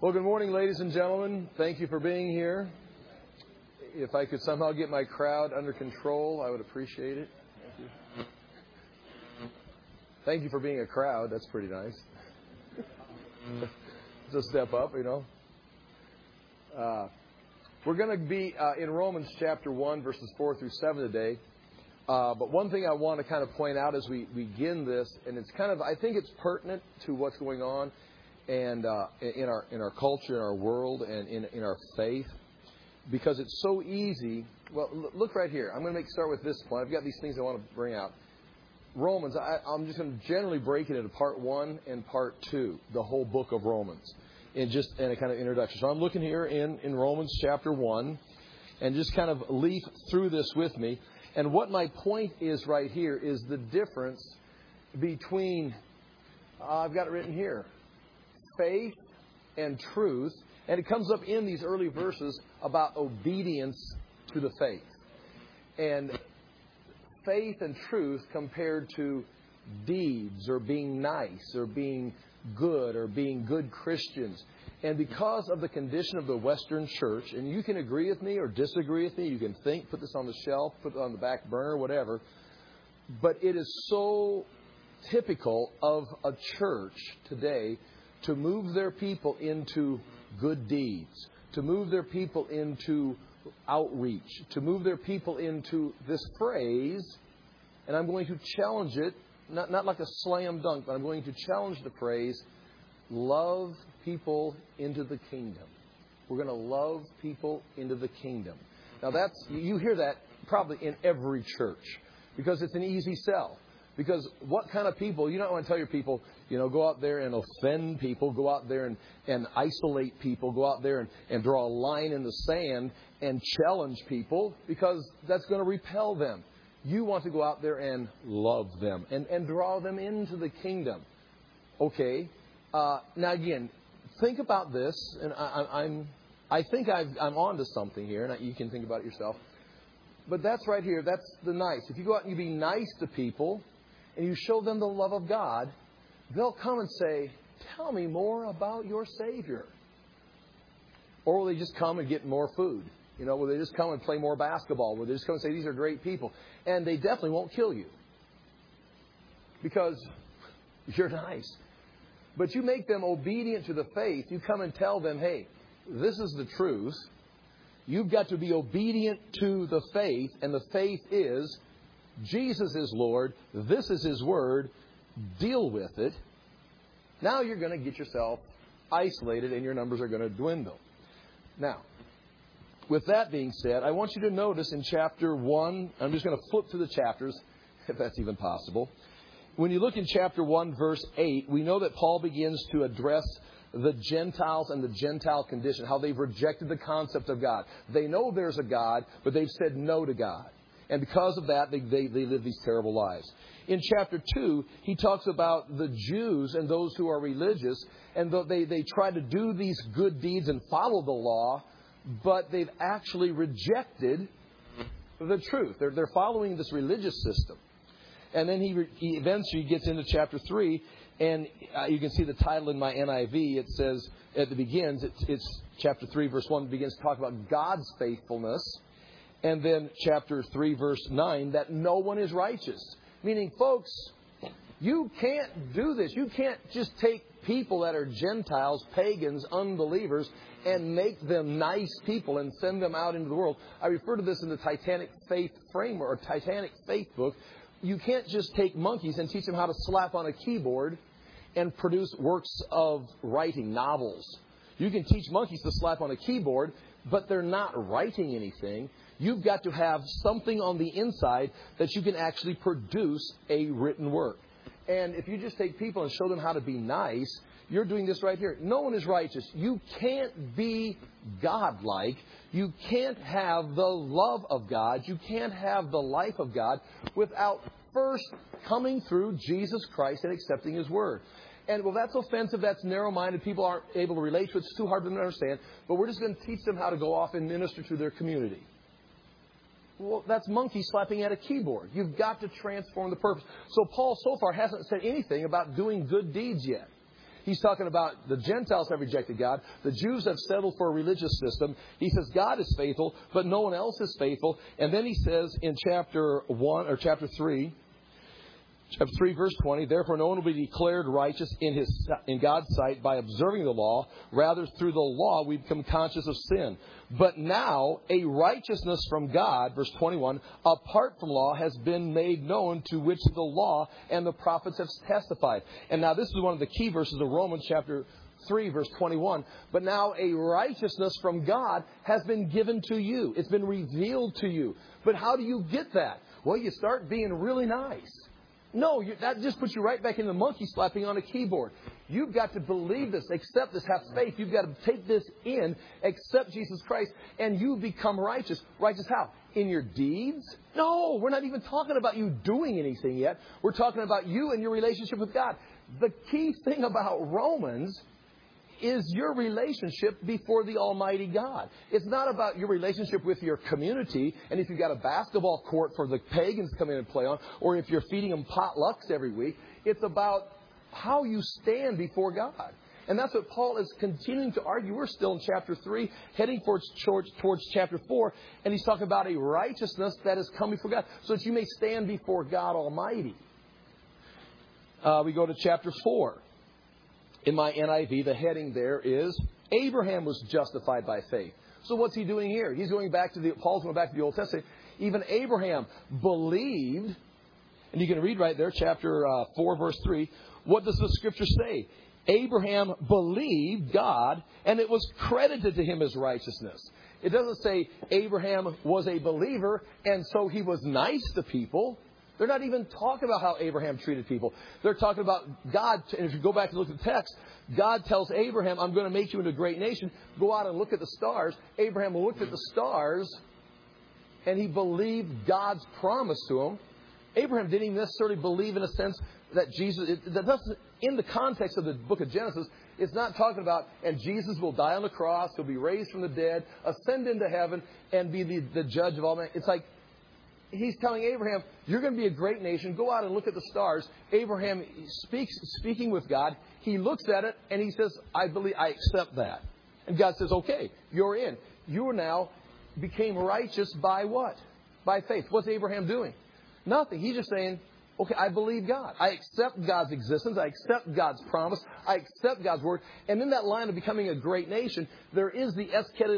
Well, good morning, ladies and gentlemen. Thank you for being here. If I could somehow get my crowd under control, I would appreciate it. Thank you. Thank you for being a crowd. That's pretty nice. It's a step up, you know. We're going to be in Romans chapter 1, verses 4 through 7 today. But one thing I want to kind of point out as we begin this, and it's kind of, I think it's pertinent to what's going on and in our culture, in our world, and in our faith, because it's so easy. Well, look right here. I'm going to start with this point. I've got these things I want to bring out. Romans, I'm just going to generally break it into part 1 and part 2, the whole book of Romans, in a kind of introduction. So I'm looking here in Romans chapter 1, and just kind of leaf through this with me. And what my point is right here is the difference between, I've got it written here, faith and truth. And it comes up in these early verses about obedience to the faith. And faith and truth compared to deeds or being nice or being good or being good Christians. And because of the condition of the Western church, and you can agree with me or disagree with me, you can think, put this on the shelf, put it on the back burner, whatever. But it is so typical of a church today to move their people into good deeds, to move their people into outreach, to move their people into this phrase, and I'm going to challenge it, not like a slam dunk, but I'm going to challenge the phrase, love people into the kingdom. We're going to love people into the kingdom. Now you hear that probably in every church because it's an easy sell. Because what kind of people, you don't want to tell your people, go out there and offend people, go out there and isolate people, go out there and draw a line in the sand and challenge people, because that's going to repel them. You want to go out there and love them and draw them into the kingdom. Okay. Now again, think about this, and I think I'm on to something here, and you can think about it yourself. But that's right here, that's the nice. If you go out and you be nice to people, and you show them the love of God, they'll come and say, tell me more about your Savior. Or will they just come and get more food? Will they just come and play more basketball? Will they just come and say, these are great people? And they definitely won't kill you. Because you're nice. But you make them obedient to the faith. You come and tell them, hey, this is the truth. You've got to be obedient to the faith. And the faith is, Jesus is Lord. This is His Word. Deal with it. Now you're going to get yourself isolated and your numbers are going to dwindle. Now, with that being said, I want you to notice in chapter 1, I'm just going to flip through the chapters, if that's even possible. When you look in chapter 1, verse 8, we know that Paul begins to address the Gentiles and the Gentile condition, how they've rejected the concept of God. They know there's a God, but they've said no to God. And because of that, they live these terrible lives. In chapter 2, he talks about the Jews and those who are religious, and they try to do these good deeds and follow the law, but they've actually rejected the truth. They're following this religious system. And then he eventually gets into chapter 3, and you can see the title in my NIV. It says, it's chapter 3, verse 1, begins to talk about God's faithfulness. And then chapter 3, verse 9, that no one is righteous. Meaning, folks, you can't do this. You can't just take people that are Gentiles, pagans, unbelievers, and make them nice people and send them out into the world. I refer to this in the Titanic Faith Framework, or Titanic Faith book. You can't just take monkeys and teach them how to slap on a keyboard and produce works of writing, novels. You can teach monkeys to slap on a keyboard, but they're not writing anything. You've got to have something on the inside that you can actually produce a written work. And if you just take people and show them how to be nice, you're doing this right here. No one is righteous. You can't be godlike. You can't have the love of God. You can't have the life of God without first coming through Jesus Christ and accepting His Word. And, well, that's offensive. That's narrow-minded. People aren't able to relate to it. It's too hard for them to understand. But we're just going to teach them how to go off and minister to their community. Well, that's monkey slapping at a keyboard. You've got to transform the purpose. So Paul so far hasn't said anything about doing good deeds yet. He's talking about the Gentiles have rejected God. The Jews have settled for a religious system. He says God is faithful, but no one else is faithful. And then he says in chapter 3, Chapter 3, verse 20, therefore no one will be declared righteous in God's sight by observing the law. Rather, through the law, we become conscious of sin. But now, a righteousness from God, verse 21, apart from law, has been made known, to which the law and the prophets have testified. And now this is one of the key verses of Romans chapter 3, verse 21. But now a righteousness from God has been given to you. It's been revealed to you. But how do you get that? Well, you start being really nice. No, that just puts you right back in the monkey slapping on a keyboard. You've got to believe this, accept this, have faith. You've got to take this in, accept Jesus Christ, and you become righteous. Righteous how? In your deeds? No, we're not even talking about you doing anything yet. We're talking about you and your relationship with God. The key thing about Romans is your relationship before the Almighty God. It's not about your relationship with your community, and if you've got a basketball court for the pagans to come in and play on, or if you're feeding them potlucks every week. It's about how you stand before God. And that's what Paul is continuing to argue. We're still in chapter 3, heading towards chapter 4, and he's talking about a righteousness that has come before God, so that you may stand before God Almighty. We go to chapter 4. In my NIV, the heading there is, Abraham was justified by faith. So what's he doing here? Paul's going back to the Old Testament. Even Abraham believed, and you can read right there, chapter 4, verse 3. What does the Scripture say? Abraham believed God, and it was credited to him as righteousness. It doesn't say Abraham was a believer, and so he was nice to people. They're not even talking about how Abraham treated people. They're talking about God. And if you go back and look at the text, God tells Abraham, I'm going to make you into a great nation. Go out and look at the stars. Abraham looked at the stars, and he believed God's promise to him. Abraham didn't even necessarily believe in a sense that Jesus... in the context of the book of Genesis, it's not talking about, and Jesus will die on the cross, he'll be raised from the dead, ascend into heaven, and be the judge of all men. It's like, he's telling Abraham, you're going to be a great nation. Go out and look at the stars. Abraham speaking with God. He looks at it and he says, I accept that. And God says, okay, you're in. You now became righteous by what? By faith. What's Abraham doing? Nothing. He's just saying, okay, I believe God. I accept God's existence. I accept God's promise. I accept God's word. And in that line of becoming a great nation, there is the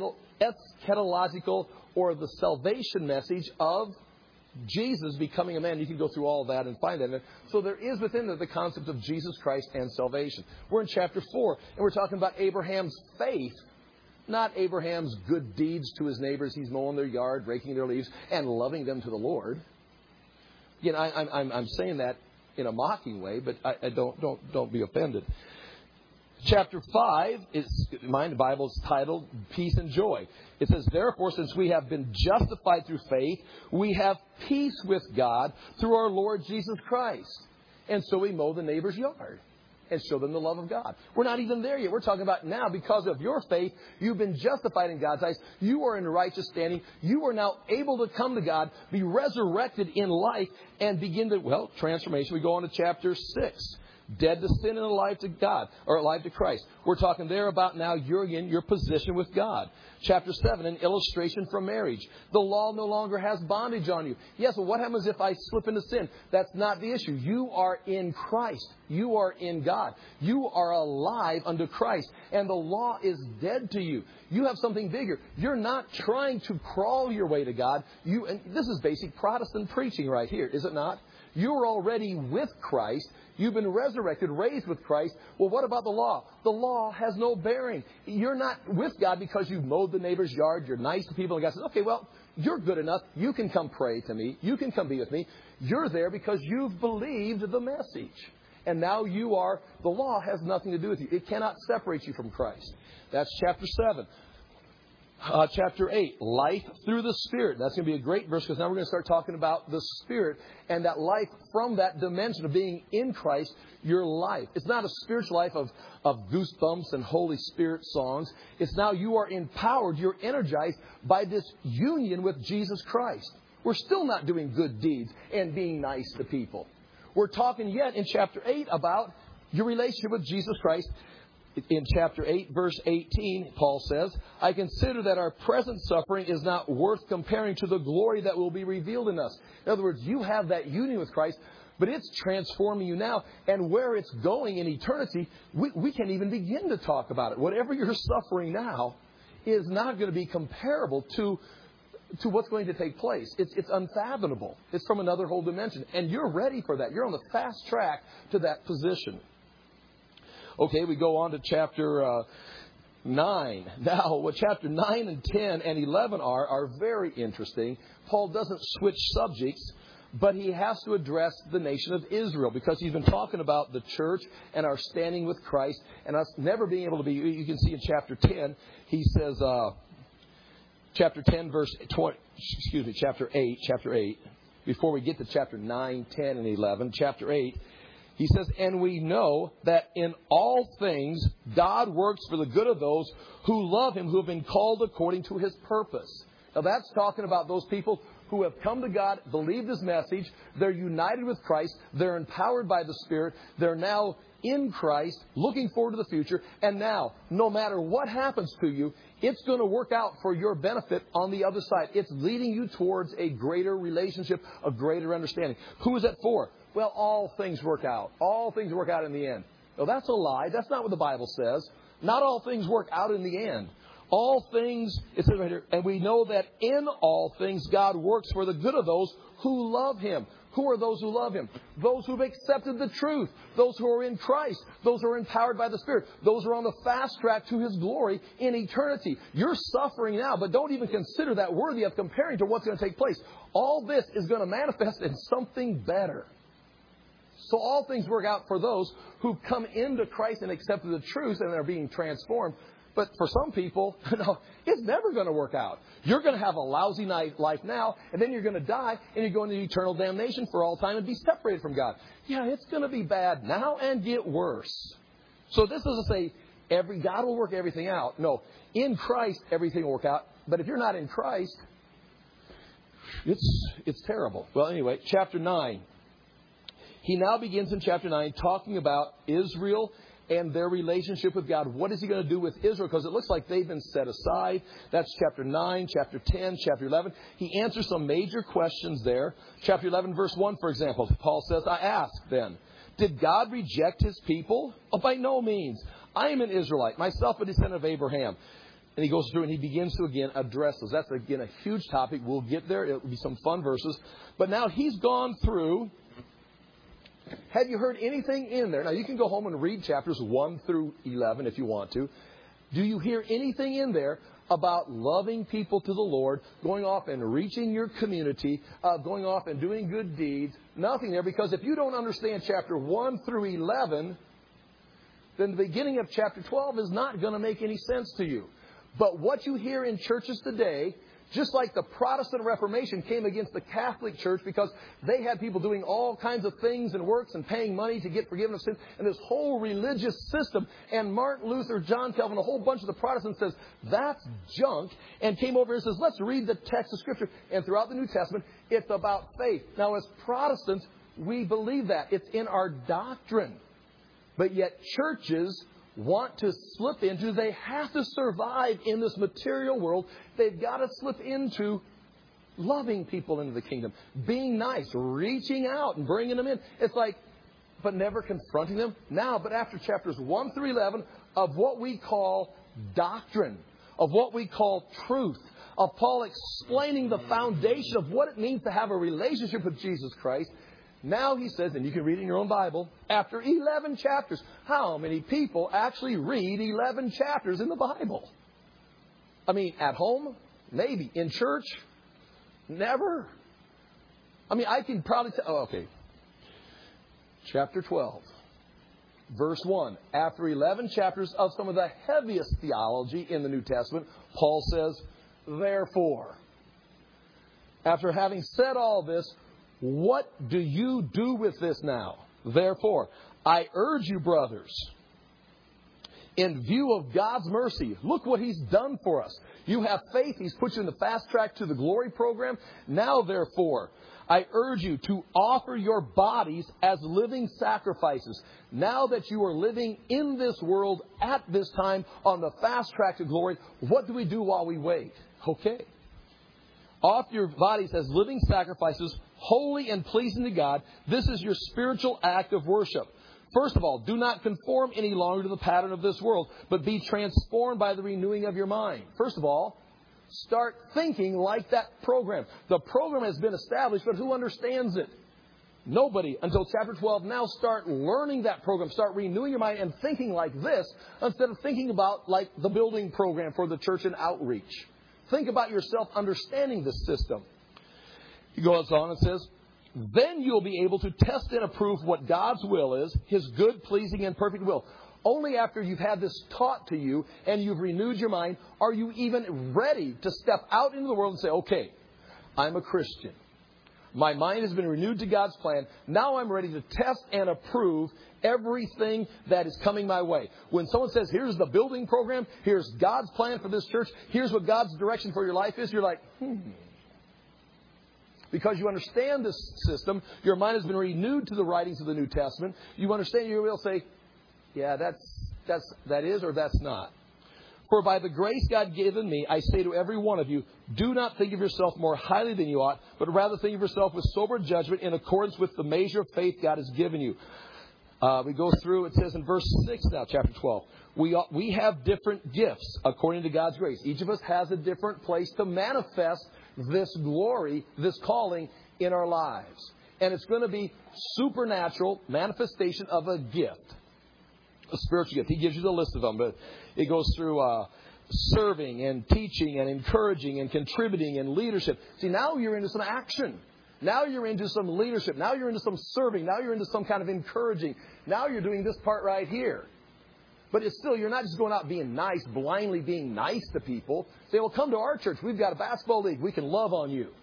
eschatological or the salvation message of Jesus becoming a man. You can go through all that and find that. So there is within there the concept of Jesus Christ and salvation. We're in chapter 4, and we're talking about Abraham's faith, not Abraham's good deeds to his neighbors. He's mowing their yard, raking their leaves, and loving them to the Lord. Again, I'm saying that in a mocking way, but I don't be offended. Chapter 5 the Bible is titled Peace and Joy. It says, therefore, since we have been justified through faith, we have peace with God through our Lord Jesus Christ. And so we mow the neighbor's yard and show them the love of God. We're not even there yet. We're talking about now, because of your faith, you've been justified in God's eyes. You are in righteous standing. You are now able to come to God, be resurrected in life, and begin to, transformation. We go on to chapter 6. Dead to sin and alive to God, or alive to Christ. We're talking there about now you're in your position with God. Chapter 7, an illustration from marriage. The law no longer has bondage on you. Yes, well, what happens if I slip into sin? That's not the issue. You are in Christ. You are in God. You are alive unto Christ. And the law is dead to you. You have something bigger. You're not trying to crawl your way to God. And this is basic Protestant preaching right here, is it not? You're already with Christ. You've been resurrected, raised with Christ. Well, what about the law? The law has no bearing. You're not with God because you've mowed the neighbor's yard. You're nice to people. And God says, okay, well, you're good enough. You can come pray to me. You can come be with me. You're there because you've believed the message. And now the law has nothing to do with you. It cannot separate you from Christ. That's chapter 7. Chapter 8, life through the Spirit. That's going to be a great verse, because now we're going to start talking about the Spirit and that life from that dimension of being in Christ, your life. It's not a spiritual life of goosebumps and Holy Spirit songs. It's now you are empowered, you're energized by this union with Jesus Christ. We're still not doing good deeds and being nice to people. We're talking yet in chapter 8 about your relationship with Jesus Christ. In chapter 8, verse 18, Paul says, I consider that our present suffering is not worth comparing to the glory that will be revealed in us. In other words, you have that union with Christ, but it's transforming you now. And where it's going in eternity, we can't even begin to talk about it. Whatever you're suffering now is not going to be comparable to what's going to take place. It's unfathomable. It's from another whole dimension. And you're ready for that. You're on the fast track to that position. Okay, we go on to chapter 9. Now, what chapter 9 and 10 and 11 are very interesting. Paul doesn't switch subjects, but he has to address the nation of Israel because he's been talking about the church and our standing with Christ and us never being able to be. You can see in chapter 10, he says, chapter 10, verse 20, chapter 8. Before we get to chapter 9, 10, and 11, chapter 8, he says, and we know that in all things God works for the good of those who love Him, who have been called according to His purpose. Now that's talking about those people who have come to God, believed His message, they're united with Christ, they're empowered by the Spirit, they're now in Christ, looking forward to the future, and now, no matter what happens to you, it's going to work out for your benefit on the other side. It's leading you towards a greater relationship, a greater understanding. Who is that for? Well, all things work out. All things work out in the end. No, that's a lie. That's not what the Bible says. Not all things work out in the end. All things, it says right here, and we know that in all things God works for the good of those who love Him. Who are those who love Him? Those who've accepted the truth. Those who are in Christ. Those who are empowered by the Spirit. Those who are on the fast track to His glory in eternity. You're suffering now, but don't even consider that worthy of comparing to what's going to take place. All this is going to manifest in something better. So all things work out for those who come into Christ and accepted the truth and are being transformed. But for some people, no, it's never going to work out. You're going to have a lousy life now, and then you're going to die, and you're going to eternal damnation for all time and be separated from God. Yeah, it's going to be bad now and get worse. So this doesn't say God will work everything out. No, in Christ, everything will work out. But if you're not in Christ, it's terrible. Well, anyway, chapter 9. He now begins in chapter 9 talking about Israel and their relationship with God. What is He going to do with Israel? Because it looks like they've been set aside. That's chapter 9, chapter 10, chapter 11. He answers some major questions there. Chapter 11, verse 1, for example, Paul says, I ask then, did God reject His people? Oh, by no means. I am an Israelite, myself a descendant of Abraham. And he goes through and he begins to again address those. That's again a huge topic. We'll get there. It'll be some fun verses. But now he's gone through. Have you heard anything in there? Now, you can go home and read chapters 1 through 11 if you want to. Do you hear anything in there about loving people to the Lord, going off and reaching your community, going off and doing good deeds? Nothing there, because if you don't understand chapter 1 through 11, then the beginning of chapter 12 is not going to make any sense to you. But what you hear in churches today, just like the Protestant Reformation came against the Catholic Church because they had people doing all kinds of things and works and paying money to get forgiven of sins, and this whole religious system, and Martin Luther, John Calvin, a whole bunch of the Protestants says, that's junk, and came over and says, let's read the text of Scripture. And throughout the New Testament, it's about faith. Now, as Protestants, we believe that. It's in our doctrine. But yet churches want to slip into, they have to survive in this material world. They've got to slip into loving people into the kingdom, being nice, reaching out and bringing them in. It's like, but never confronting them. Now, but after chapters 1 through 11 of what we call doctrine, of what we call truth, of Paul explaining the foundation of what it means to have a relationship with Jesus Christ, now he says, and you can read in your own Bible, after 11 chapters, how many people actually read 11 chapters in the Bible? I mean, at home? Maybe. In church? Never. I mean, I can probably tell. Oh, okay. Chapter 12, verse 1. After 11 chapters of some of the heaviest theology in the New Testament, Paul says, therefore, after having said all this, what do you do with this now? Therefore, I urge you, brothers, In view of God's mercy, look what He's done for us. You have faith. He's put you in the fast track to the glory program. Now, therefore, I urge you to offer your bodies as living sacrifices. Now that you are living in this world at this time on the fast track to glory, what do we do while we wait? Okay. Offer your bodies as living sacrifices, holy and pleasing to God. This is your spiritual act of worship. First of all, do not conform any longer to the pattern of this world, but be transformed by the renewing of your mind. First of all, start thinking like that program. The program has been established, but who understands it? Nobody until chapter 12. Now start learning that program. Start renewing your mind and thinking like this instead of thinking about like the building program for the church and outreach. Think about yourself understanding this system. He goes on and says, then you'll be able to test and approve what God's will is, His good, pleasing, and perfect will. Only after you've had this taught to you and you've renewed your mind are you even ready to step out into the world and say, okay, I'm a Christian. My mind has been renewed to God's plan. Now I'm ready to test and approve everything that is coming my way. When someone says, here's the building program, here's God's plan for this church, here's what God's direction for your life is, you're like, Because you understand this system, your mind has been renewed to the writings of the New Testament. You understand, you will say, yeah, that is or that's not. For by the grace God given me, I say to every one of you, do not think of yourself more highly than you ought, but rather think of yourself with sober judgment in accordance with the measure of faith God has given you. We go through, it says in verse 6 now, chapter 12. We have different gifts according to God's grace. Each of us has a different place to manifest this glory, this calling in our lives. And it's going to be supernatural manifestation of a gift. A spiritual gift. He gives you the list of them, but it goes through serving and teaching and encouraging and contributing and leadership. See, now you're into some action. Now you're into some leadership. Now you're into some serving. Now you're into some kind of encouraging. Now you're doing this part right here. But it's still, you're not just going out being nice, blindly being nice to people. Say, well, come to our church. We've got a basketball league. We can love on you.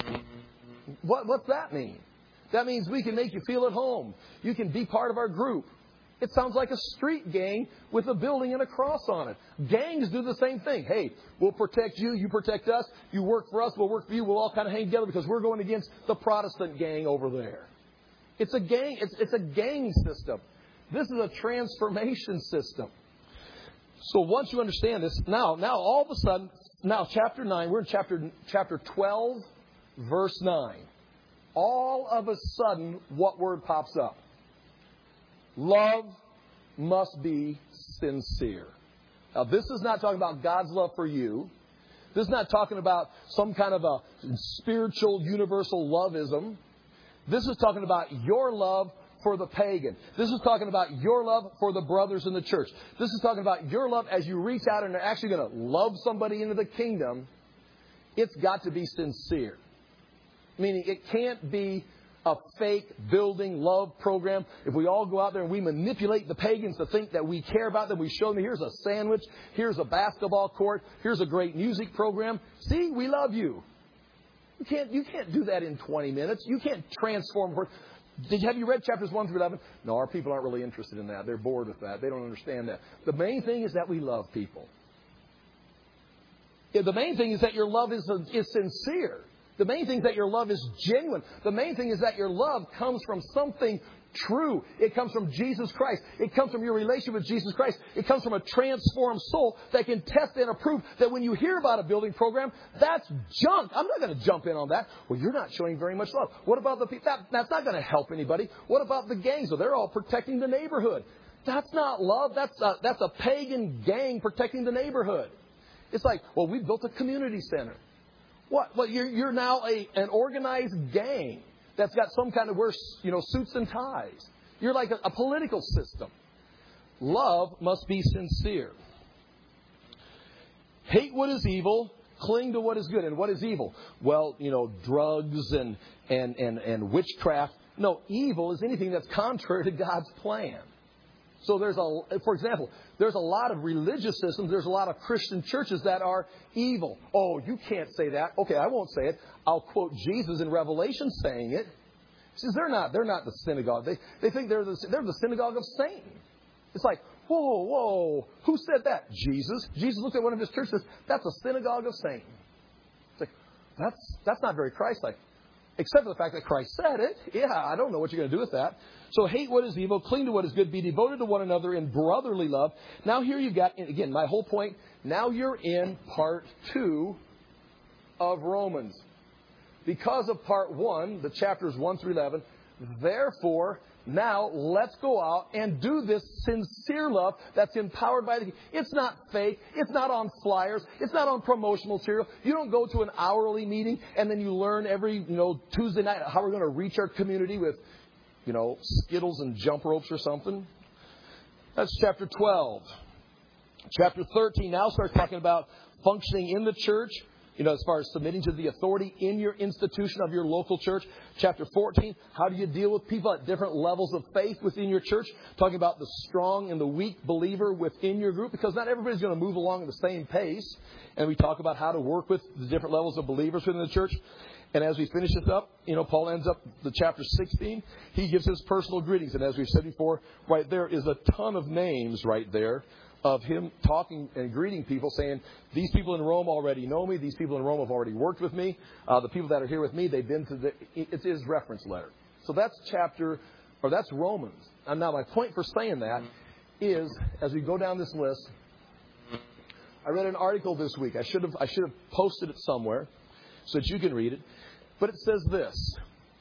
What's that mean? That means we can make you feel at home. You can be part of our group. It sounds like a street gang with a building and a cross on it. Gangs do the same thing. Hey, we'll protect you. You protect us. You work for us. We'll work for you. We'll all kind of hang together because we're going against the Protestant gang over there. It's a gang. It's a gang system. This is a transformation system. So once you understand this, now all of a sudden, now chapter 9, we're in chapter 12, verse 9. All of a sudden, what word pops up? Love must be sincere. Now, this is not talking about God's love for you. This is not talking about some kind of a spiritual universal loveism. This is talking about your love for the pagan. This is talking about your love for the brothers in the church. This is talking about your love as you reach out and are actually going to love somebody into the kingdom. It's got to be sincere. Meaning it can't be a fake building love program. If we all go out there and we manipulate the pagans to think that we care about them, we show them here's a sandwich, here's a basketball court, here's a great music program. See, we love you. You can't do that in 20 minutes. You can't transform. Have you read chapters 1 through 11? No, our people aren't really interested in that. They're bored with that. They don't understand that. The main thing is that we love people. The main thing is that your love is sincere. The main thing is that your love is genuine. The main thing is that your love comes from something true. It comes from Jesus Christ. It comes from your relationship with Jesus Christ. It comes from a transformed soul that can test and approve that when you hear about a building program, that's junk. I'm not going to jump in on that. Well, you're not showing very much love. What about the people? That's not going to help anybody. What about the gangs? Well, they're all protecting the neighborhood. That's not love. That's a pagan gang protecting the neighborhood. It's like, well, we built a community center. What? Well, you're now an organized gang that's got some kind of suits and ties. You're like a political system. Love must be sincere. Hate what is evil, cling to what is good. And what is evil? Well, drugs and witchcraft. No, evil is anything that's contrary to God's plan. So for example, there's a lot of religious systems, there's a lot of Christian churches that are evil. Oh, you can't say that. Okay, I won't say it. I'll quote Jesus in Revelation saying it. He says they're not the synagogue. They think they're the synagogue of Satan. It's like, Whoa. Who said that? Jesus. Jesus looked at one of his churches and says, that's a synagogue of Satan. It's like, that's not very Christ-like. Except for the fact that Christ said it. Yeah, I don't know what you're going to do with that. So hate what is evil, cling to what is good, be devoted to one another in brotherly love. Now here you've got, again, my whole point, now you're in part 2 of Romans. Because of part 1, the chapters 1 through 11, therefore, now let's go out and do this sincere love that's empowered by the... It's not fake. It's not on flyers. It's not on promotional material. You don't go to an hourly meeting and then you learn every, Tuesday night how we're going to reach our community with, Skittles and jump ropes or something. That's chapter 12. Chapter 13 now starts talking about functioning in the church. As far as submitting to the authority in your institution of your local church. Chapter 14, how do you deal with people at different levels of faith within your church? Talking about the strong and the weak believer within your group, because not everybody's going to move along at the same pace. And we talk about how to work with the different levels of believers within the church. And as we finish this up, Paul ends up the chapter 16. He gives his personal greetings. And as we've said before, right there is a ton of names right there of him talking and greeting people, saying, these people in Rome already know me. These people in Rome have already worked with me. The people that are here with me, they've been to it's his reference letter. So that's that's Romans. And now my point for saying that is, as we go down this list, I read an article this week. I should have posted it somewhere so that you can read it. But it says this.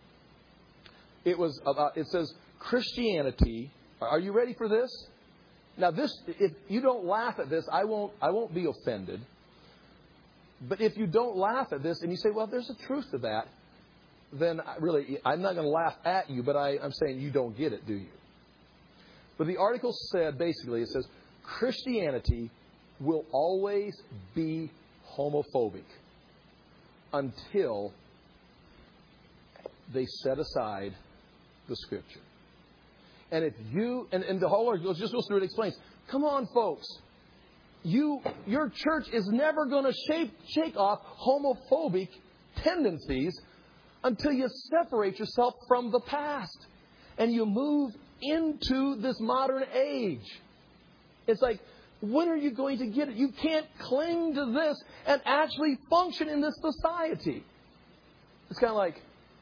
It says Christianity. Are you ready for this? Now, if you don't laugh at this, I won't be offended. But if you don't laugh at this and you say, well, there's a truth to that, then I'm not going to laugh at you, but I'm saying you don't get it, do you? But the article said, basically, it says, Christianity will always be homophobic until they set aside the Scripture. And if you, and the whole article just goes through it, explains, come on, folks, your church is never going to shake off homophobic tendencies until you separate yourself from the past and you move into this modern age. It's like, when are you going to get it? You can't cling to this and actually function in this society. It's kind of like,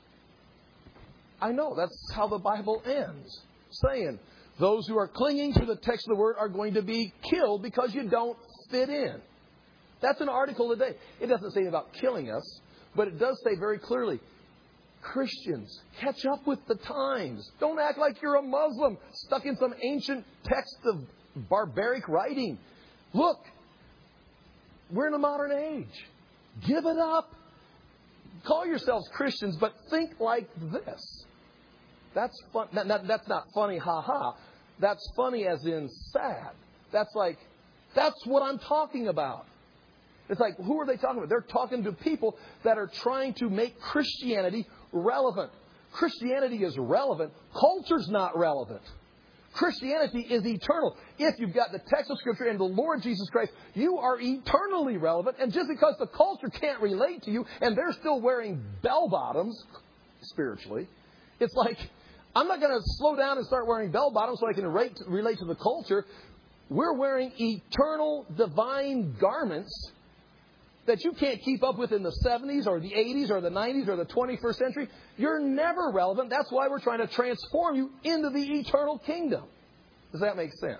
I know, that's how the Bible ends. Saying those who are clinging to the text of the Word are going to be killed because you don't fit in. That's an article today. It doesn't say about killing us, but it does say very clearly, Christians, catch up with the times. Don't act like you're a Muslim stuck in some ancient text of barbaric writing. Look, we're in a modern age. Give it up. Call yourselves Christians, but think like this. That's fun. That's not funny, ha-ha. That's funny as in sad. That's what I'm talking about. It's like, who are they talking about? They're talking to people that are trying to make Christianity relevant. Christianity is relevant. Culture's not relevant. Christianity is eternal. If you've got the text of Scripture and the Lord Jesus Christ, you are eternally relevant. And just because the culture can't relate to you and they're still wearing bell-bottoms, spiritually, it's like, I'm not going to slow down and start wearing bell-bottoms so I can relate to the culture. We're wearing eternal, divine garments that you can't keep up with in the 70s or the 80s or the 90s or the 21st century. You're never relevant. That's why we're trying to transform you into the eternal kingdom. Does that make sense?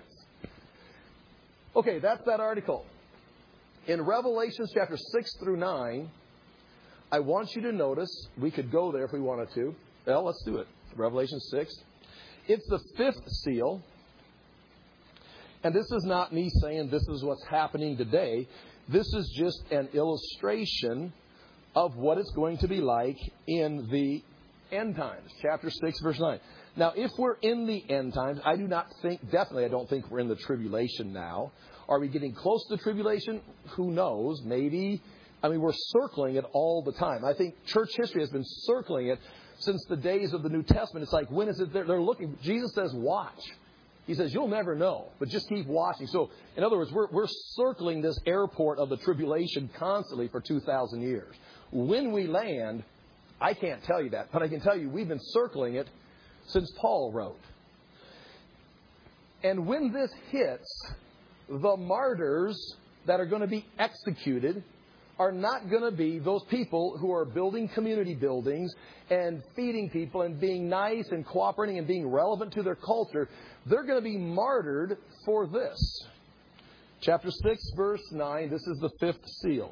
Okay, that's that article. In Revelation chapter 6 through 9, I want you to notice, we could go there if we wanted to. Well, let's do it. Revelation 6. It's the 5th seal. And this is not me saying this is what's happening today. This is just an illustration of what it's going to be like in the end times. Chapter 6, verse 9. Now, if we're in the end times, I don't think we're in the tribulation now. Are we getting close to the tribulation? Who knows? Maybe. We're circling it all the time. I think church history has been circling it since the days of the New Testament. It's like, when is it? They're looking. Jesus says, watch. He says, you'll never know, but just keep watching. So, in other words, we're circling this airport of the tribulation constantly for 2,000 years. When we land, I can't tell you that, but I can tell you we've been circling it since Paul wrote. And when this hits, the martyrs that are going to be executed are not going to be those people who are building community buildings and feeding people and being nice and cooperating and being relevant to their culture. They're going to be martyred for this. Chapter 6, verse 9, this is the fifth seal.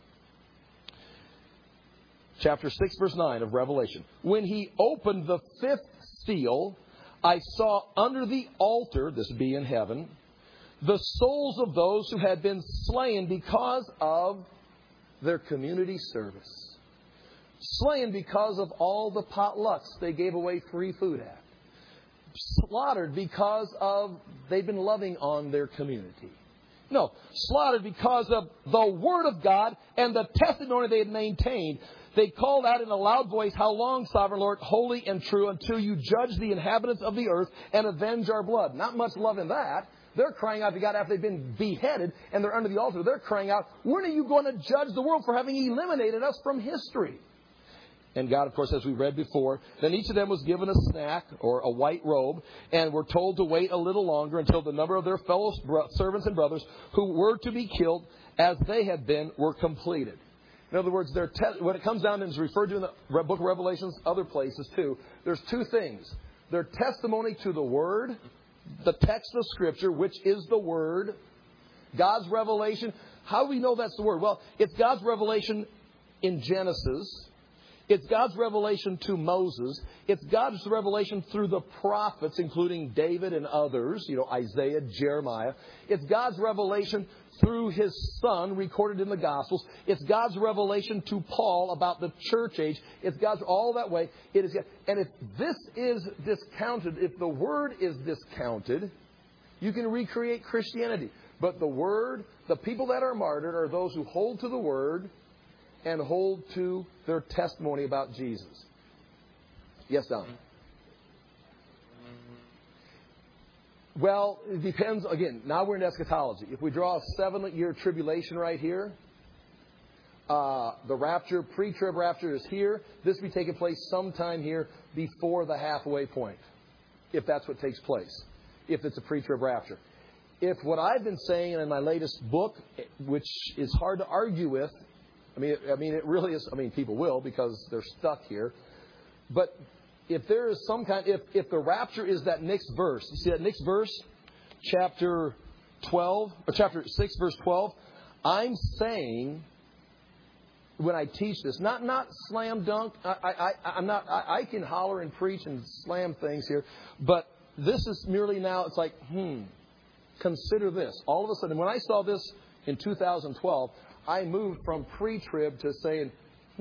Chapter 6, verse 9 of Revelation. When he opened the fifth seal, I saw under the altar, this would be in heaven, the souls of those who had been slain because of their community service. Slain because of all the potlucks they gave away free food at. Slaughtered because of they've been loving on their community. No, slaughtered because of the Word of God and the testimony they had maintained. They called out in a loud voice, "How long, Sovereign Lord, holy and true, until you judge the inhabitants of the earth and avenge our blood?" Not much love in that. They're crying out to God after they've been beheaded and they're under the altar. They're crying out, "When are you going to judge the world for having eliminated us from history?" And God, of course, as we read before, then each of them was given a snack or a white robe and were told to wait a little longer until the number of their fellow servants and brothers who were to be killed as they had been were completed. In other words, when it comes down and is referred to in the book of Revelations, other places too, there's two things. Their testimony to the Word, the text of Scripture, which is the Word, God's revelation. How do we know that's the Word? Well, it's God's revelation in Genesis. It's God's revelation to Moses. It's God's revelation through the prophets, including David and others, Isaiah, Jeremiah. It's God's revelation through His Son, recorded in the Gospels. It's God's revelation to Paul about the church age. It's God's all that way. It is, and if this is discounted, if the Word is discounted, you can recreate Christianity. But the Word, the people that are martyred are those who hold to the Word and hold to their testimony about Jesus. Yes, Don? Well, it depends. Again, now we're in eschatology. If we draw a 7-year tribulation right here, the rapture, pre-trib rapture is here. This will be taking place sometime here before the halfway point, if that's what takes place, if it's a pre-trib rapture. If what I've been saying in my latest book, which is hard to argue with, I mean, it really is. I mean, people will because they're stuck here. But if there is some kind, if the rapture is that next verse, you see that next verse, chapter 12 or chapter 6, verse 12. I'm saying when I teach this, not slam dunk. I can holler and preach and slam things here, but this is merely now. It's like, consider this. All of a sudden, when I saw this in 2012. I moved from pre-trib to saying,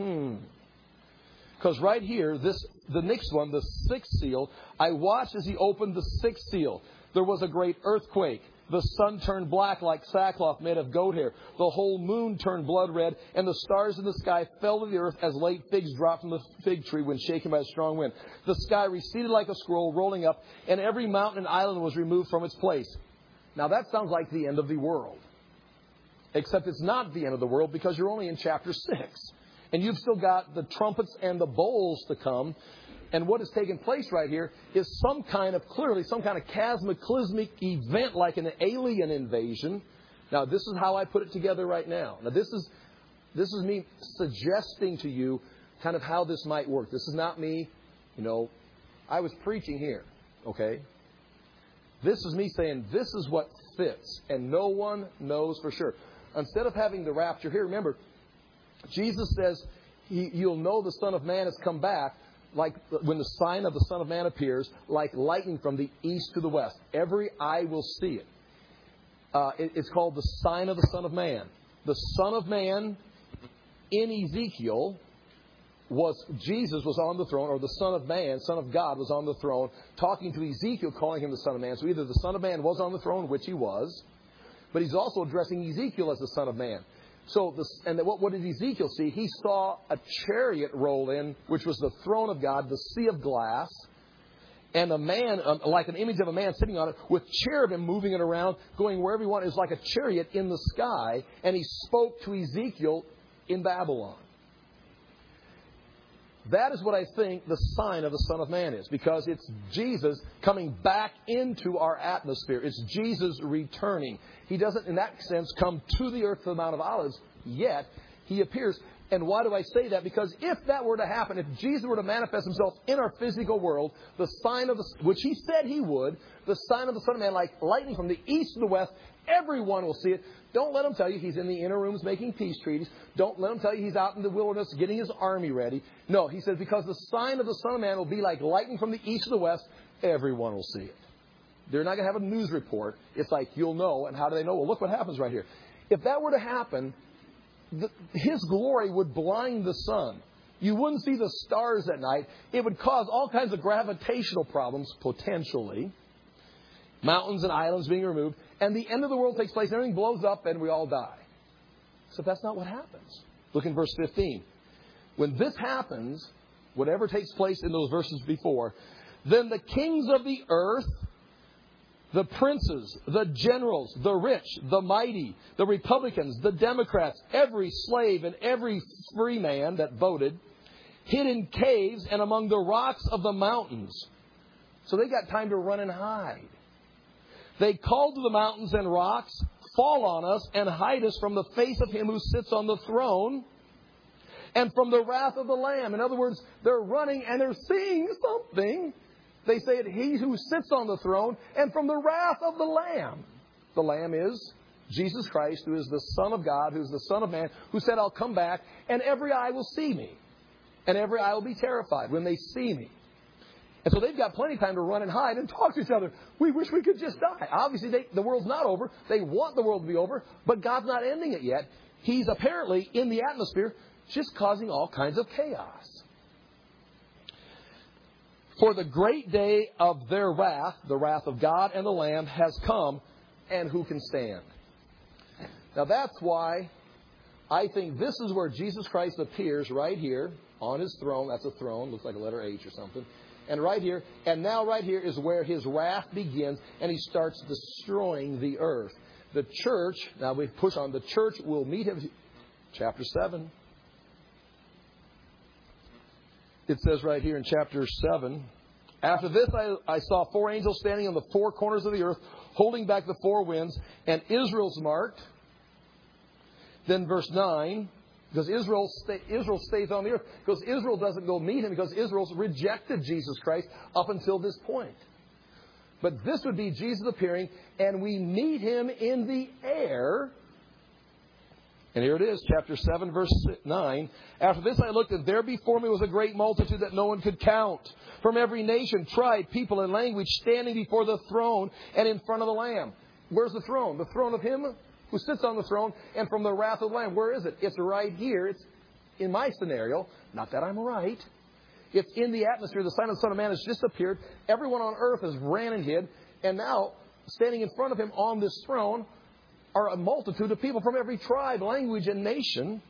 Because right here, the next one, the sixth seal, I watched as he opened the sixth seal. There was a great earthquake. The sun turned black like sackcloth made of goat hair. The whole moon turned blood red, and the stars in the sky fell to the earth as late figs drop from the fig tree when shaken by a strong wind. The sky receded like a scroll rolling up, and every mountain and island was removed from its place. Now that sounds like the end of the world. Except it's not the end of the world because you're only in chapter 6. And you've still got the trumpets and the bowls to come. And what has taken place right here is some kind of cataclysmic event like an alien invasion. Now, this is how I put it together right now. Now, this is me suggesting to you kind of how this might work. This is not me, I was preaching here, okay? This is me saying this is what fits, and no one knows for sure. Instead of having the rapture here, remember, Jesus says, you'll know the Son of Man has come back, like when the sign of the Son of Man appears, like lightning from the east to the west. Every eye will see it. It's called the sign of the Son of Man. The Son of Man in Ezekiel Jesus was on the throne, or the Son of Man, Son of God, was on the throne, talking to Ezekiel, calling him the Son of Man. So either the Son of Man was on the throne, which he was, but he's also addressing Ezekiel as the Son of Man. So, what did Ezekiel see? He saw a chariot roll in, which was the throne of God, the sea of glass, and a man, like an image of a man sitting on it, with cherubim moving it around, going wherever he wanted. It was like a chariot in the sky, and he spoke to Ezekiel in Babylon. That is what I think the sign of the Son of Man is, because it's Jesus coming back into our atmosphere. It's Jesus returning. He doesn't, in that sense, come to the earth to the Mount of Olives yet. He appears. And why do I say that? Because if that were to happen, if Jesus were to manifest Himself in our physical world, the sign of the, which He said He would, the sign of the Son of Man, like lightning from the east to the west, everyone will see it. Don't let them tell you He's in the inner rooms making peace treaties. Don't let them tell you He's out in the wilderness getting His army ready. No, He says, because the sign of the Son of Man will be like lightning from the east to the west, everyone will see it. They're not going to have a news report. It's like, you'll know. And how do they know? Well, look what happens right here. If that were to happen, His glory would blind the sun. You wouldn't see the stars at night. It would cause all kinds of gravitational problems, potentially. Mountains and islands being removed. And the end of the world takes place. Everything blows up and we all die. So that's not what happens. Look in verse 15. When this happens, whatever takes place in those verses before, then the kings of the earth, the princes, the generals, the rich, the mighty, the Republicans, the Democrats, every slave and every free man that voted, hid in caves and among the rocks of the mountains. So they got time to run and hide. They called to the mountains and rocks, fall on us and hide us from the face of Him who sits on the throne and from the wrath of the Lamb. In other words, they're running and they're seeing something. They say it, He who sits on the throne and from the wrath of the Lamb. The Lamb is Jesus Christ, who is the Son of God, who is the Son of Man, who said, I'll come back and every eye will see me. And every eye will be terrified when they see me. And so they've got plenty of time to run and hide and talk to each other. We wish we could just die. Obviously, the world's not over. They want the world to be over, but God's not ending it yet. He's apparently in the atmosphere just causing all kinds of chaos. For the great day of their wrath, the wrath of God and the Lamb, has come, and who can stand? Now that's why I think this is where Jesus Christ appears right here on His throne. That's a throne. Looks like a letter H or something. And right here, and now right here is where His wrath begins, and He starts destroying the earth. The church, now we push on, the church will meet Him. Chapter 7. It says right here in chapter 7, after this I saw 4 angels standing on the 4 corners of the earth, holding back the 4 winds, and Israel's marked. Then verse 9, because Israel stays on the earth. Because Israel doesn't go meet Him, because Israel's rejected Jesus Christ up until this point. But this would be Jesus appearing, and we meet Him in the air. And here it is, chapter 7, verse 9. After this I looked, and there before me was a great multitude that no one could count, from every nation, tribe, people, and language, standing before the throne and in front of the Lamb. Where's the throne? The throne of Him who sits on the throne, and from the wrath of the Lamb. Where is it? It's right here. It's in my scenario. Not that I'm right. It's in the atmosphere. The sign of the Son of Man has just appeared. Everyone on earth has ran and hid. And now, standing in front of Him on this throne are a multitude of people from every tribe, language, and nation.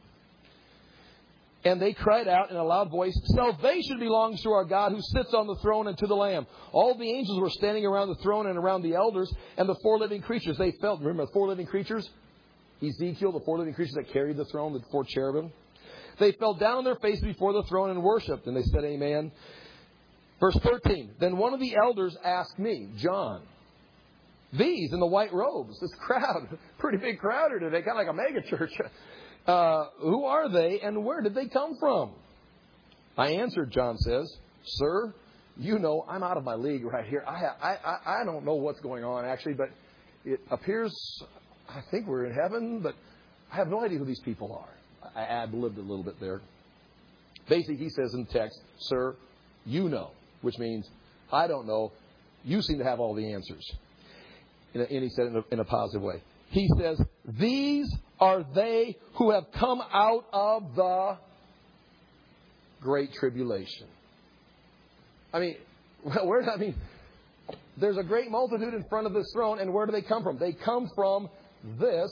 And they cried out in a loud voice, salvation belongs to our God who sits on the throne and to the Lamb. All the angels were standing around the throne and around the elders and the 4 living creatures. They felt, remember the 4 living creatures? Ezekiel, the 4 living creatures that carried the throne, the 4 cherubim. They fell down on their faces before the throne and worshipped. And they said, Amen. Verse 13, then one of the elders asked me, John, these in the white robes, this crowd, pretty big crowd here today, kind of like a mega church. Who are they and where did they come from? I answered, John says, Sir, you know I'm out of my league right here. I don't know what's going on actually, but it appears, I think we're in heaven, but I have no idea who these people are. I ad-libbed a little bit there. Basically, he says in the text, Sir, you know, which means I don't know. You seem to have all the answers. And he said it in a positive way. He says, these are they who have come out of the great tribulation. I mean, there's a great multitude in front of this throne, and where do they come from? They come from this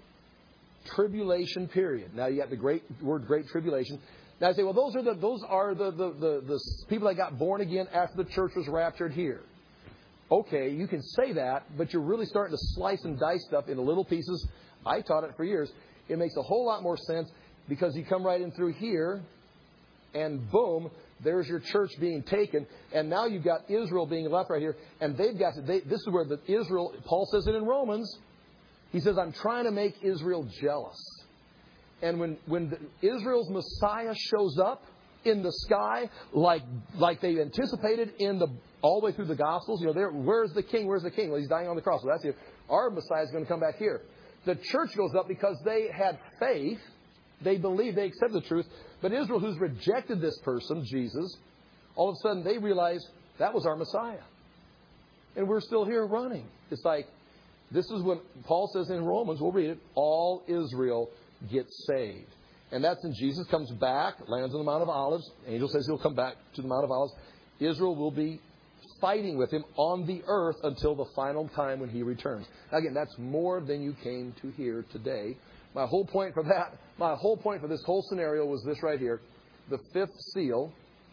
tribulation period. Now you got the word great tribulation. Now I say, well, those are the people that got born again after the church was raptured here. Okay, you can say that, but you're really starting to slice and dice stuff into little pieces. I taught it for years. It makes a whole lot more sense because you come right in through here And boom, there's your church being taken. And now you've got Israel being left right here. And they've got this is where Israel, Paul says it in Romans. He says, I'm trying to make Israel jealous. And when Israel's Messiah shows up in the sky, like they anticipated all the way through the Gospels, where's the king? Where's the king? Well, he's dying on the cross. Well, that's it. Our Messiah is going to come back here. The church goes up because they had faith. They believed, they accepted the truth. But Israel, who's rejected this person, Jesus, all of a sudden they realize that was our Messiah. And we're still here running. It's like, this is what Paul says in Romans, we'll read it, all Israel gets saved. And that's when Jesus comes back, lands on the Mount of Olives. Angel says he'll come back to the Mount of Olives. Israel will be fighting with him on the earth until the final time when he returns. Again, that's more than you came to hear today. My whole point for this whole scenario was this right here. The fifth seal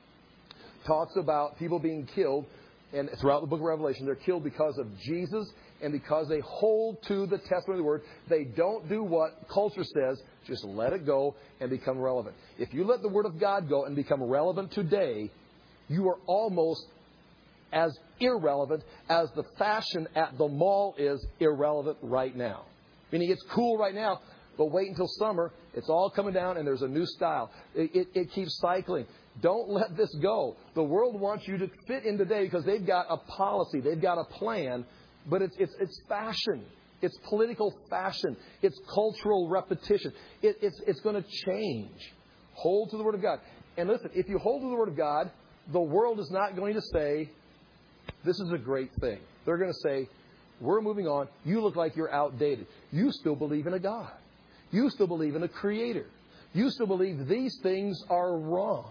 talks about people being killed, and throughout the book of Revelation, they're killed because of Jesus and because they hold to the testimony of the Word. They don't do what culture says, just let it go and become relevant. If you let the Word of God go and become relevant today, you are almost as irrelevant as the fashion at the mall is irrelevant right now. Meaning it's cool right now, but wait until summer. It's all coming down and there's a new style. It keeps cycling. Don't let this go. The world wants you to fit in today because they've got a policy. They've got a plan. But it's fashion. It's political fashion. It's cultural repetition. It's going to change. Hold to the Word of God. And listen, if you hold to the Word of God, the world is not going to say, this is a great thing. They're going to say, we're moving on. You look like you're outdated. You still believe in a God. You still believe in a Creator. You still believe these things are wrong.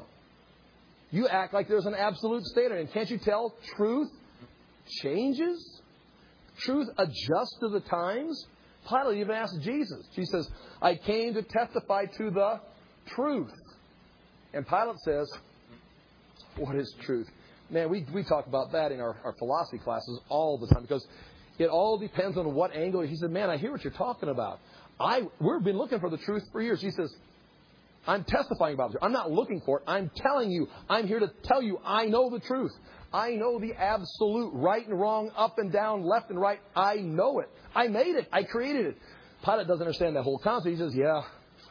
You act like there's an absolute standard. And can't you tell truth changes? Truth adjusts to the times. Pilate even asked Jesus. Jesus says, I came to testify to the truth. And Pilate says, what is truth? Man, we talk about that in our philosophy classes all the time because it all depends on what angle. He said, man, I hear what you're talking about. We've been looking for the truth for years. He says, I'm testifying about it. I'm not looking for it. I'm telling you. I'm here to tell you I know the truth. I know the absolute right and wrong, up and down, left and right. I know it. I made it. I created it. Pilate doesn't understand that whole concept. He says, yeah,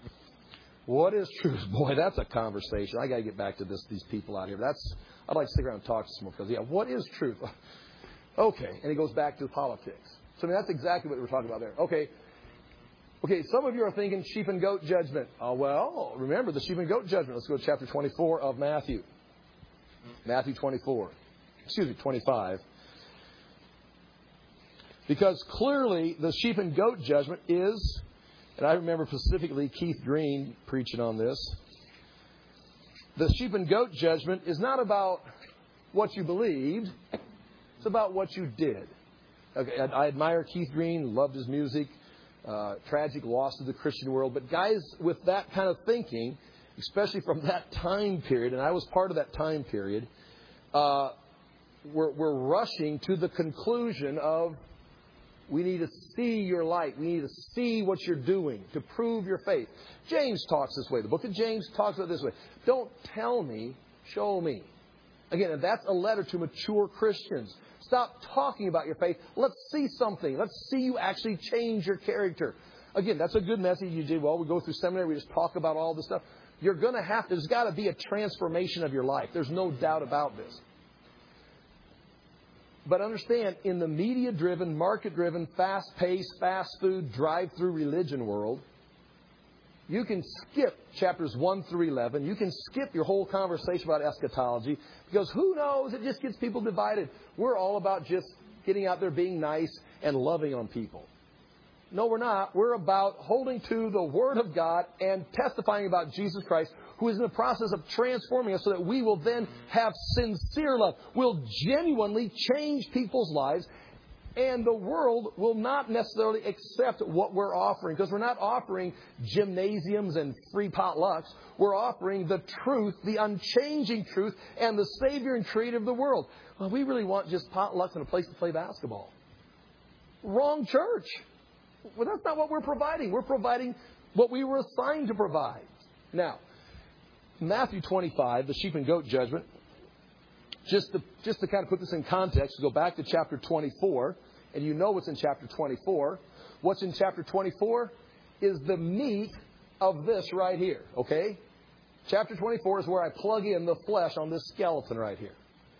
what is truth? Boy, that's a conversation. I got to get back to these people out here. I'd like to stick around and talk to some more because, yeah, what is truth? Okay. And he goes back to politics. So, I mean, that's exactly what we're talking about there. Okay, some of you are thinking sheep and goat judgment. Well, remember the sheep and goat judgment. Let's go to chapter 24 of Matthew. Matthew 24. 25. Because clearly the sheep and goat judgment is, and I remember specifically Keith Green preaching on this, the sheep and goat judgment is not about what you believed, it's about what you did. Okay, I admire Keith Green, loved his music, tragic loss to the Christian world, but guys with that kind of thinking, especially from that time period, and I was part of that time period, we're rushing to the conclusion of we need to see your light. We need to see what you're doing to prove your faith. James talks this way. The book of James talks about it this way. Don't tell me, show me. Again, and that's a letter to mature Christians. Stop talking about your faith. Let's see something. Let's see you actually change your character. Again, that's a good message. You do, well, we go through seminary. We just talk about all this stuff. You're going to have to, there's got to be a transformation of your life. There's no doubt about this. But understand, in the media-driven, market-driven, fast-paced, fast food, drive-through religion world, you can skip chapters 1 through 11. You can skip your whole conversation about eschatology because who knows? It just gets people divided. We're all about just getting out there, being nice, and loving on people. No, we're not. We're about holding to the Word of God and testifying about Jesus Christ, who is in the process of transforming us so that we will then have sincere love. We'll genuinely change people's lives, and the world will not necessarily accept what we're offering because we're not offering gymnasiums and free potlucks. We're offering the truth, the unchanging truth, and the Savior and Creator of the world. Well, we really want just potlucks and a place to play basketball. Wrong church. Well, that's not what we're providing. We're providing what we were assigned to provide. Now, Matthew 25, the sheep and goat judgment, just to kind of put this in context, go back to chapter 24, and you know what's in chapter 24. What's in chapter 24 is the meat of this right here, okay? Chapter 24 is where I plug in the flesh on this skeleton right here.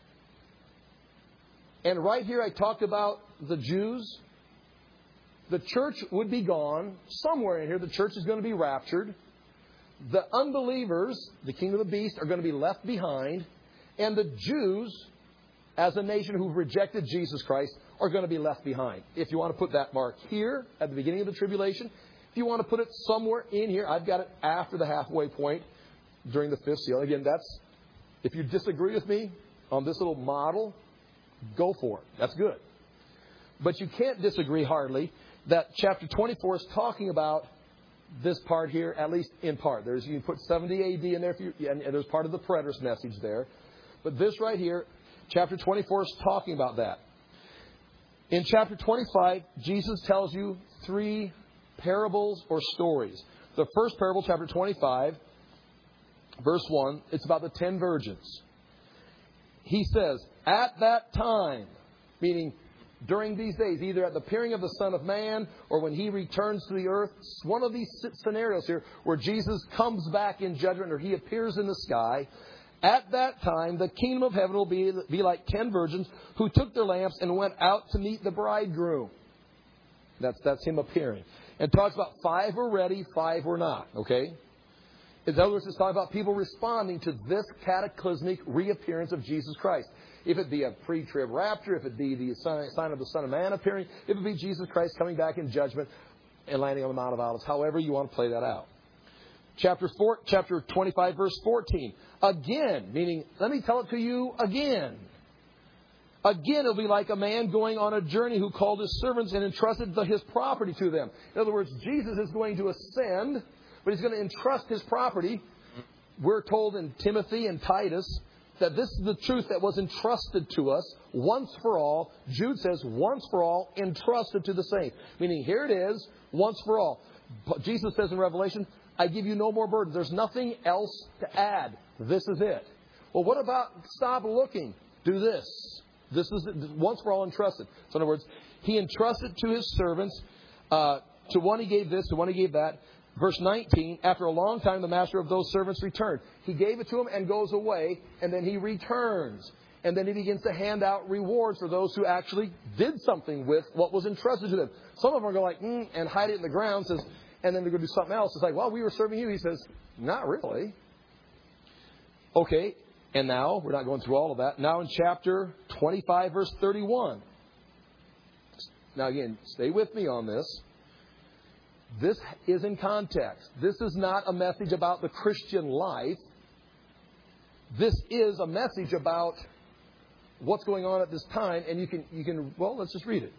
And right here I talked about the Jews. The church would be gone. Somewhere in here the church is going to be raptured. The unbelievers, the kingdom of the beast, are going to be left behind. And the Jews, as a nation who've rejected Jesus Christ, are going to be left behind. If you want to put that mark here at the beginning of the tribulation, if you want to put it somewhere in here, I've got it after the halfway point during the fifth seal. Again, if you disagree with me on this little model, go for it. That's good. But you can't disagree hardly that chapter 24 is talking about this part here, at least in part. You can put 70 AD in there, and there's part of the preterist message there. But this right here, chapter 24 is talking about that. In chapter 25, Jesus tells you 3 parables or stories. The first parable, chapter 25, verse 1, it's about the 10 virgins. He says, at that time, meaning during these days, either at the appearing of the Son of Man or when He returns to the earth, one of these scenarios here where Jesus comes back in judgment or He appears in the sky, at that time, the kingdom of heaven will be like 10 virgins who took their lamps and went out to meet the bridegroom. That's Him appearing. And talks about 5 were ready, 5 were not. Okay? In other words, it's talking about people responding to this cataclysmic reappearance of Jesus Christ. If it be a pre-trib rapture, if it be the sign of the Son of Man appearing, if it be Jesus Christ coming back in judgment and landing on the Mount of Olives, however you want to play that out. Chapter 25, verse 14. Again, meaning, let me tell it to you again. Again, it'll be like a man going on a journey who called his servants and entrusted his property to them. In other words, Jesus is going to ascend, but He's going to entrust His property. We're told in Timothy and Titus that this is the truth that was entrusted to us once for all. Jude says, once for all, entrusted to the saints. Meaning, here it is, once for all. But Jesus says in Revelation, I give you no more burden. There's nothing else to add. This is it. Well, what about stop looking? Do this. This is once for all entrusted. So in other words, He entrusted to His servants. To one He gave this, to one He gave that. Verse 19, after a long time, the master of those servants returned. He gave it to them and goes away, and then he returns. And then He begins to hand out rewards for those who actually did something with what was entrusted to them. Some of them are going like, and hide it in the ground, and then they're going to do something else. It's like, well, we were serving you. He says, not really. Okay, and now, we're not going through all of that. Now in chapter 25, verse 31. Now again, stay with me on this. This is in context. This is not a message about the Christian life. This is a message about what's going on at this time. And you can well, let's just read it.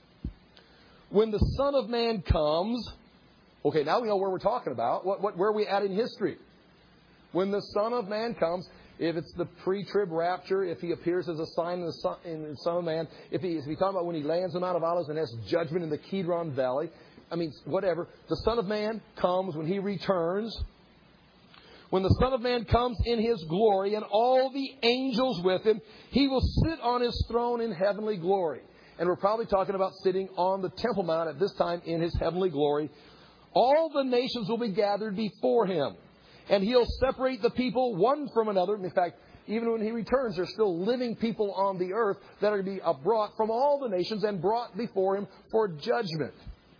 When the Son of Man comes... Okay, now we know where we're talking about. Where are we at in history? When the Son of Man comes, if it's the pre-trib rapture, if He appears as a sign in the Son of Man, if he's talking about when He lands on the Mount of Olives and has judgment in the Kidron Valley, I mean, whatever. The Son of Man comes when He returns. When the Son of Man comes in His glory and all the angels with Him, He will sit on His throne in heavenly glory. And we're probably talking about sitting on the Temple Mount at this time in His heavenly glory. All the nations will be gathered before Him. And He'll separate the people one from another. In fact, even when He returns, there's still living people on the earth that are going to be brought from all the nations and brought before Him for judgment.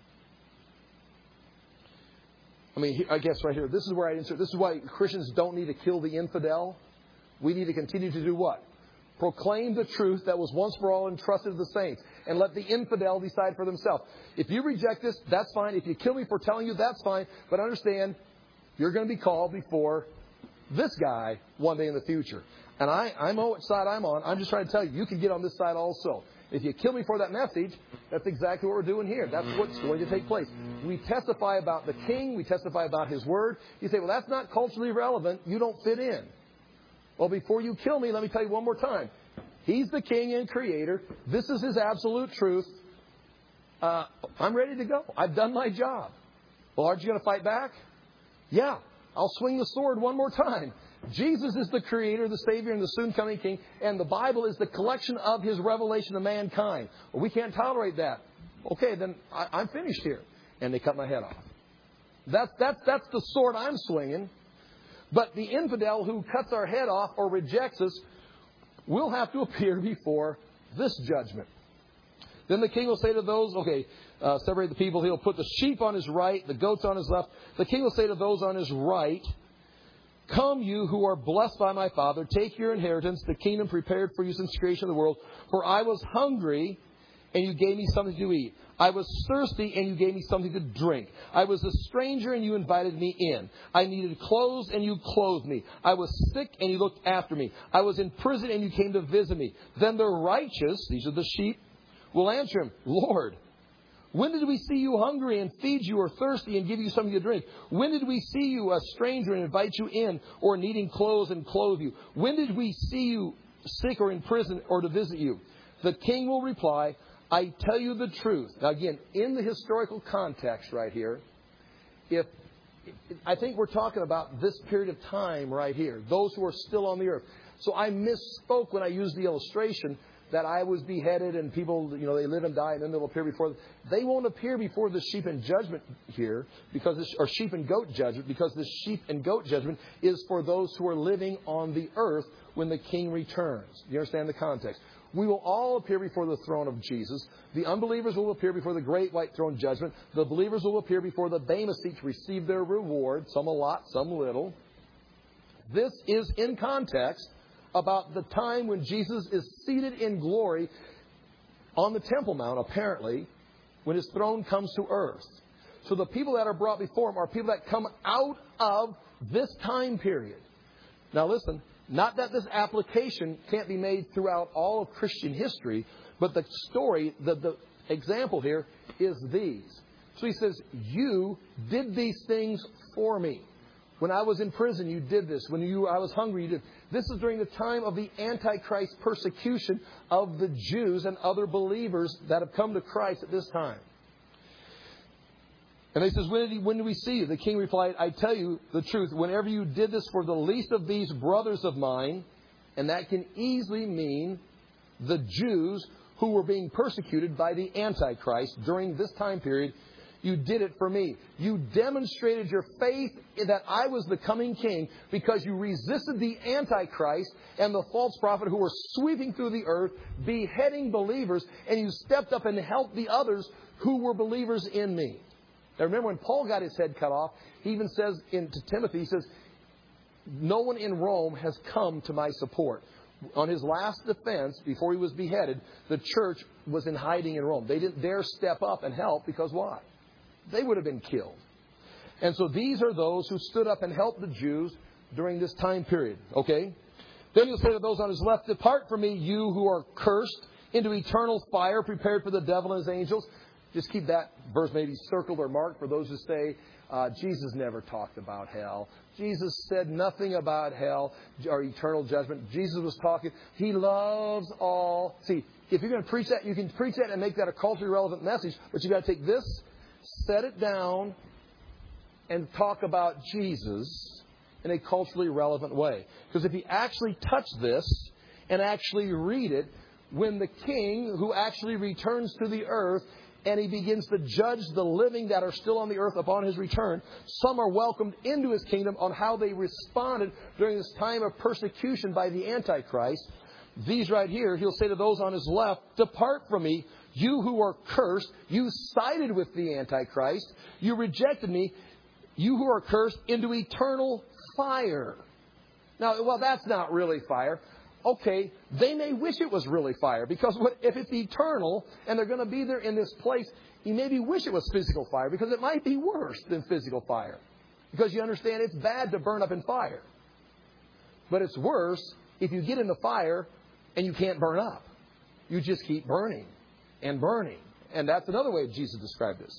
I mean, I guess right here, this is where I insert. This is why Christians don't need to kill the infidel. We need to continue to do what? Proclaim the truth that was once for all entrusted to the saints. And let the infidel decide for themselves. If you reject this, that's fine. If you kill me for telling you, that's fine. But understand, you're going to be called before this guy one day in the future. And I know what side I'm on. I'm just trying to tell you, you can get on this side also. If you kill me for that message, that's exactly what we're doing here. That's what's going to take place. We testify about the King. We testify about His Word. You say, well, that's not culturally relevant. You don't fit in. Well, before you kill me, let me tell you one more time. He's the King and Creator. This is His absolute truth. I'm ready to go. I've done my job. Well, aren't you going to fight back? Yeah. I'll swing the sword one more time. Jesus is the Creator, the Savior, and the soon-coming King, and the Bible is the collection of His revelation to mankind. Well, we can't tolerate that. Okay, then I'm finished here. And they cut my head off. That's the sword I'm swinging. But the infidel who cuts our head off or rejects us will have to appear before this judgment. Then the king will say to those, separate the people. He'll put the sheep on his right, the goats on his left. The king will say to those on his right, come, you who are blessed by my Father, take your inheritance, the kingdom prepared for you since the creation of the world. For I was hungry, and you gave me something to eat. I was thirsty, and you gave me something to drink. I was a stranger, and you invited me in. I needed clothes, and you clothed me. I was sick, and you looked after me. I was in prison, and you came to visit me. Then the righteous, these are the sheep, will answer him, Lord, when did we see you hungry and feed you, or thirsty and give you something to drink? When did we see you a stranger and invite you in, or needing clothes and clothe you? When did we see you sick or in prison or to visit you? The king will reply, I tell you the truth. Now again, in the historical context right here, I think we're talking about this period of time right here, those who are still on the earth. So I misspoke when I used the illustration that I was beheaded and people, they live and die and then they'll appear before them. They won't appear before the sheep and judgment here, or sheep and goat judgment, because the sheep and goat judgment is for those who are living on the earth when the king returns. You understand the context? We will all appear before the throne of Jesus. The unbelievers will appear before the great white throne judgment. The believers will appear before the Bema seat to receive their reward, some a lot, some little. This is in context about the time when Jesus is seated in glory on the Temple Mount, apparently, when His throne comes to earth. So the people that are brought before Him are people that come out of this time period. Now listen, not that this application can't be made throughout all of Christian history, but the story, the example here is these. So He says, you did these things for me. When I was in prison, you did this. When I was hungry, you did. This is during the time of the Antichrist persecution of the Jews and other believers that have come to Christ at this time. And he says, when do we see you? The king replied, I tell you the truth. Whenever you did this for the least of these brothers of mine, and that can easily mean the Jews who were being persecuted by the Antichrist during this time period, you did it for me. You demonstrated your faith that I was the coming king because you resisted the Antichrist and the false prophet who were sweeping through the earth, beheading believers, and you stepped up and helped the others who were believers in me. Now remember, when Paul got his head cut off, he even says to Timothy, he says, no one in Rome has come to my support. On his last defense, before he was beheaded, the church was in hiding in Rome. They didn't dare step up and help because why? They would have been killed. And so these are those who stood up and helped the Jews during this time period. Okay? Then He'll say to those on His left, depart from me, you who are cursed, into eternal fire prepared for the devil and his angels. Just keep that verse maybe circled or marked for those who say, Jesus never talked about hell. Jesus said nothing about hell or eternal judgment. Jesus was talking. He loves all. See, if you're going to preach that, you can preach that and make that a culturally relevant message. But you've got to take this, set it down, and talk about Jesus in a culturally relevant way. Because if you actually touch this and actually read it, when the king who actually returns to the earth and He begins to judge the living that are still on the earth upon His return, some are welcomed into His kingdom on how they responded during this time of persecution by the Antichrist. These right here, He'll say to those on His left, depart from me, you who are cursed. You sided with the Antichrist. You rejected me. You who are cursed, into eternal fire. Now, well, that's not really fire. Okay, they may wish it was really fire, because if it's eternal and they're going to be there in this place, you maybe wish it was physical fire, because it might be worse than physical fire. Because you understand it's bad to burn up in fire. But it's worse if you get in the fire and you can't burn up. You just keep burning and burning. And that's another way Jesus described this.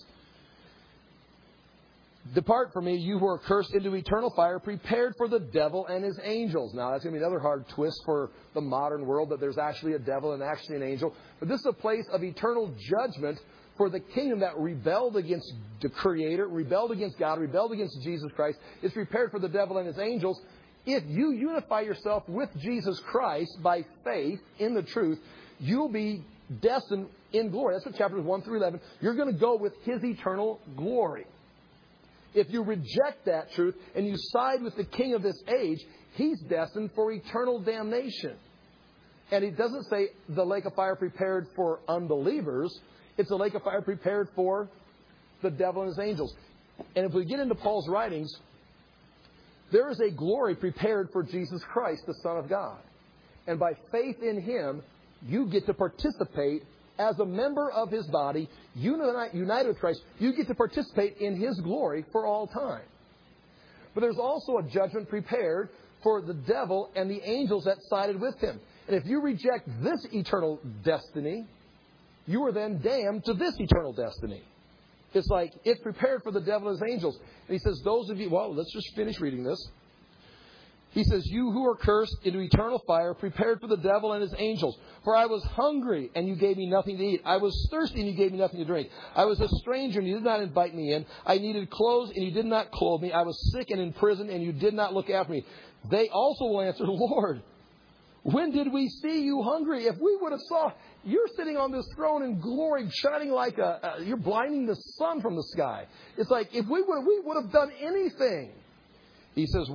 Depart from me, you who are cursed, into eternal fire, prepared for the devil and his angels. Now, that's going to be another hard twist for the modern world, that there's actually a devil and actually an angel. But this is a place of eternal judgment for the kingdom that rebelled against the Creator, rebelled against God, rebelled against Jesus Christ. It's prepared for the devil and his angels. If you unify yourself with Jesus Christ by faith in the truth, you'll be destined in glory. That's what chapters 1 through 11. You're going to go with His eternal glory. If you reject that truth and you side with the king of this age, he's destined for eternal damnation. And it doesn't say the lake of fire prepared for unbelievers. It's a lake of fire prepared for the devil and his angels. And if we get into Paul's writings, there is a glory prepared for Jesus Christ, the Son of God. And by faith in Him, you get to participate as a member of His body, united with Christ. You get to participate in His glory for all time. But there's also a judgment prepared for the devil and the angels that sided with him. And if you reject this eternal destiny, you are then damned to this eternal destiny. It's like it's prepared for the devil and his angels. And he says, those of you, well, let's just finish reading this. He says, you who are cursed into eternal fire, prepared for the devil and his angels. For I was hungry, and you gave me nothing to eat. I was thirsty, and you gave me nothing to drink. I was a stranger, and you did not invite me in. I needed clothes, and you did not clothe me. I was sick and in prison, and you did not look after me. They also will answer, Lord, when did we see you hungry? If we would have saw, you're sitting on this throne in glory, shining like you're blinding the sun from the sky. It's like, if we would have done anything. He says,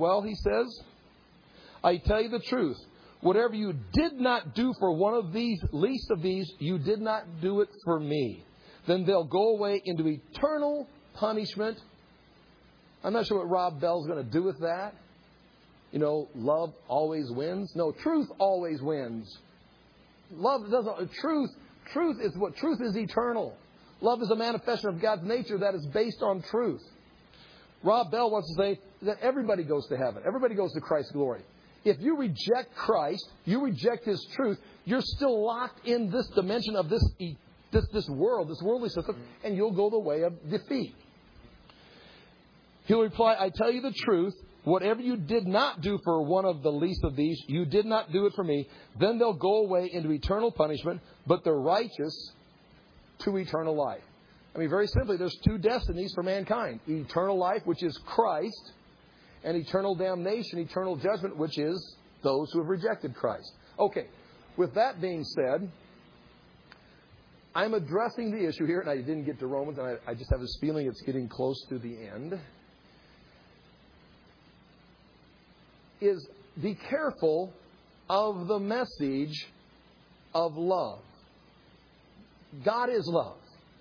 I tell you the truth. Whatever you did not do for one of these, least of these, you did not do it for me. Then they'll go away into eternal punishment. I'm not sure what Rob Bell's going to do with that. You know, love always wins. No, truth always wins. Love doesn't. Truth is eternal. Love is a manifestation of God's nature that is based on truth. Rob Bell wants to say that everybody goes to heaven. Everybody goes to Christ's glory. If you reject Christ, you reject His truth, you're still locked in this dimension of this world, this worldly system, and you'll go the way of defeat. He'll reply, I tell you the truth, whatever you did not do for one of the least of these, you did not do it for me. Then they'll go away into eternal punishment, but the righteous to eternal life. I mean, very simply, there's two destinies for mankind. Eternal life, which is Christ, and eternal damnation, eternal judgment, which is those who have rejected Christ. Okay, with that being said, I'm addressing the issue here, and I didn't get to Romans, and I just have this feeling it's getting close to the end. Is be careful of the message of love. God is love.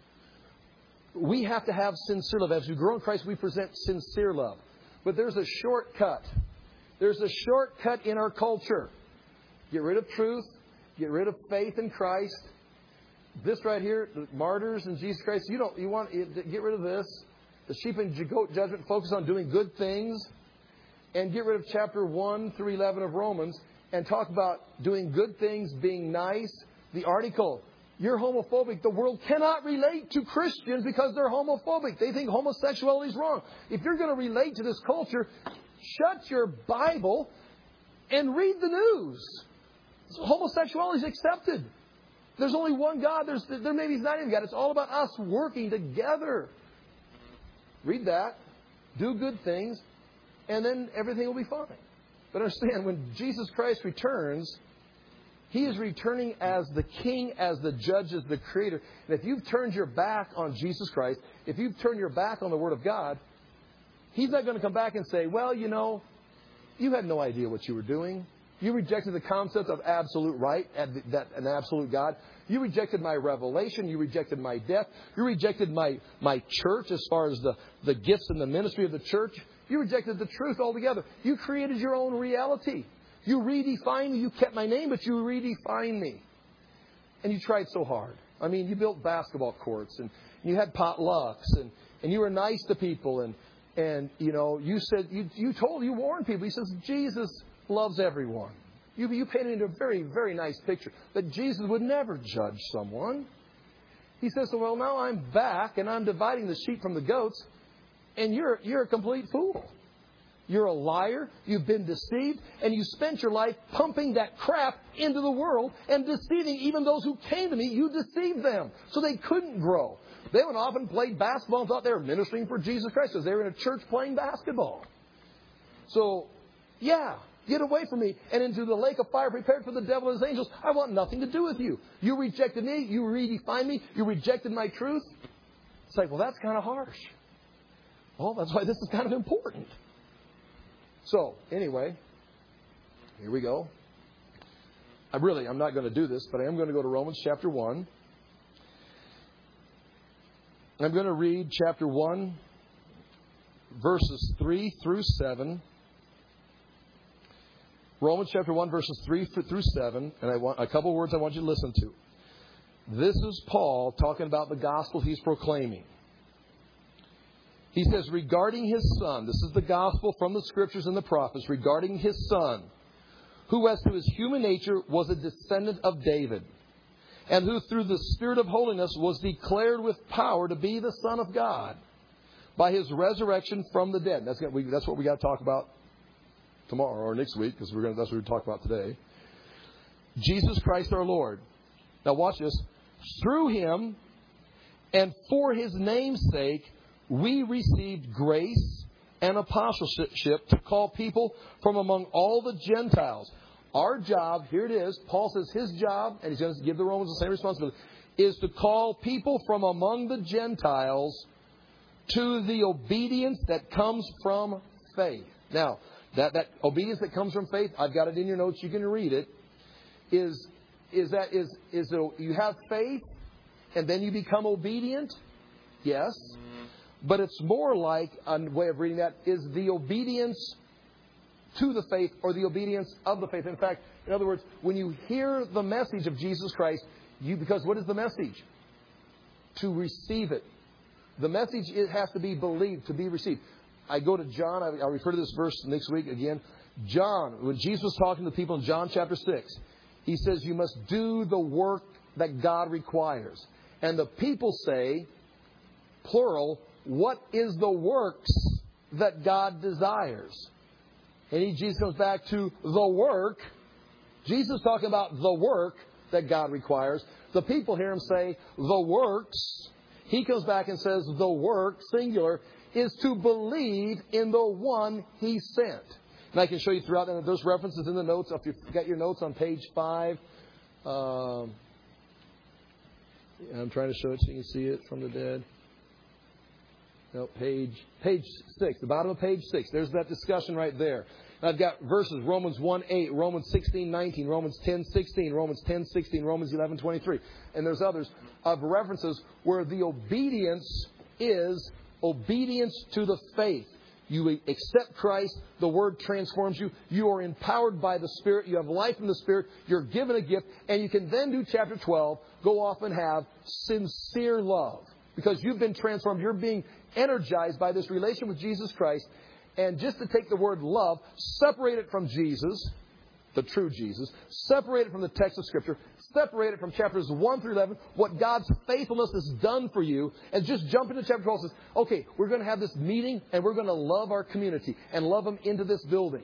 We have to have sincere love. As we grow in Christ, we present sincere love. But there's a shortcut. There's a shortcut in our culture. Get rid of truth. Get rid of faith in Christ. This right here, the martyrs in Jesus Christ, you want to get rid of this. The sheep and goat judgment, focus on doing good things. And get rid of chapter 1 through 11 of Romans and talk about doing good things, being nice. The article, you're homophobic. The world cannot relate to Christians because they're homophobic. They think homosexuality is wrong. If you're going to relate to this culture, shut your Bible and read the news. Homosexuality is accepted. There's only one God. There maybe He's not even God. It's all about us working together. Read that. Do good things. And then everything will be fine. But understand, when Jesus Christ returns, He is returning as the King, as the Judge, as the Creator. And if you've turned your back on Jesus Christ, if you've turned your back on the Word of God, He's not going to come back and say, well, you know, you had no idea what you were doing. You rejected the concept of absolute right, an absolute God. You rejected my revelation. You rejected my death. You rejected my church as far as the gifts and the ministry of the church. You rejected the truth altogether. You created your own reality. You redefined me. You kept my name, but you redefined me. And you tried so hard. I mean, you built basketball courts, and you had potlucks, and you were nice to people, and you know, you said, you warned people. He says, Jesus loves everyone. You painted a very, very nice picture that Jesus would never judge someone. He says, well, now I'm back, and I'm dividing the sheep from the goats. And you're a complete fool. You're a liar. You've been deceived. And you spent your life pumping that crap into the world and deceiving even those who came to me. You deceived them so they couldn't grow. They went off and played basketball and thought they were ministering for Jesus Christ because they were in a church playing basketball. So Yeah. Get away from me and into the lake of fire prepared for the devil and his angels. I want nothing to do with you. You rejected me. You redefined me. You rejected my truth. It's like, well, that's kind of harsh. Well, that's why this is kind of important. So, anyway, here we go. I'm not going to do this, but I am going to go to Romans chapter 1. I'm going to read chapter 1, verses 3 through 7. Romans chapter 1, verses 3 through 7. And I want a couple words I want you to listen to. This is Paul talking about the gospel he's proclaiming. He says, regarding his Son, this is the gospel from the Scriptures and the prophets, regarding his Son, who as to his human nature was a descendant of David, and who through the Spirit of holiness was declared with power to be the Son of God by his resurrection from the dead. That's what we got to talk about tomorrow or next week, because that's what we're going to talk about today. Jesus Christ our Lord. Now watch this. Through him and for his name's sake, we received grace and apostleship to call people from among all the Gentiles. Our job, here it is, Paul says his job, and he's going to give the Romans the same responsibility, is to call people from among the Gentiles to the obedience that comes from faith. Now, that obedience that comes from faith, I've got it in your notes, you can read it, is you have faith and then you become obedient? Yes. But it's more like, a way of reading that, is the obedience to the faith or the obedience of the faith. In fact, in other words, when you hear the message of Jesus Christ, because what is the message? To receive it. The message, it has to be believed, to be received. I go to John, I'll refer to this verse next week again. John, when Jesus was talking to the people in John chapter 6, he says, you must do the work that God requires. And the people say, plural, what is the works that God desires? And Jesus comes back to the work. Jesus is talking about the work that God requires. The people hear him say, the works. He comes back and says, the work, singular, is to believe in the one he sent. And I can show you throughout, and there's references in the notes. If you've got your notes on page 5. I'm trying to show it so you can see it from the dead. No, page 6, the bottom of page 6. There's that discussion right there. And I've got verses, Romans 1:8, Romans 16:19, Romans 10:16, Romans 10:16, Romans 11:23. And there's others of references where the obedience is obedience to the faith. You accept Christ. The Word transforms you. You are empowered by the Spirit. You have life in the Spirit. You're given a gift. And you can then do chapter 12, go off and have sincere love. Because you've been transformed. You're being energized by this relation with Jesus Christ. And just to take the word love, separate it from Jesus, the true Jesus, separate it from the text of Scripture, separate it from chapters 1 through 11, what God's faithfulness has done for you, and just jump into chapter 12 and says, okay, we're going to have this meeting, and we're going to love our community and love them into this building.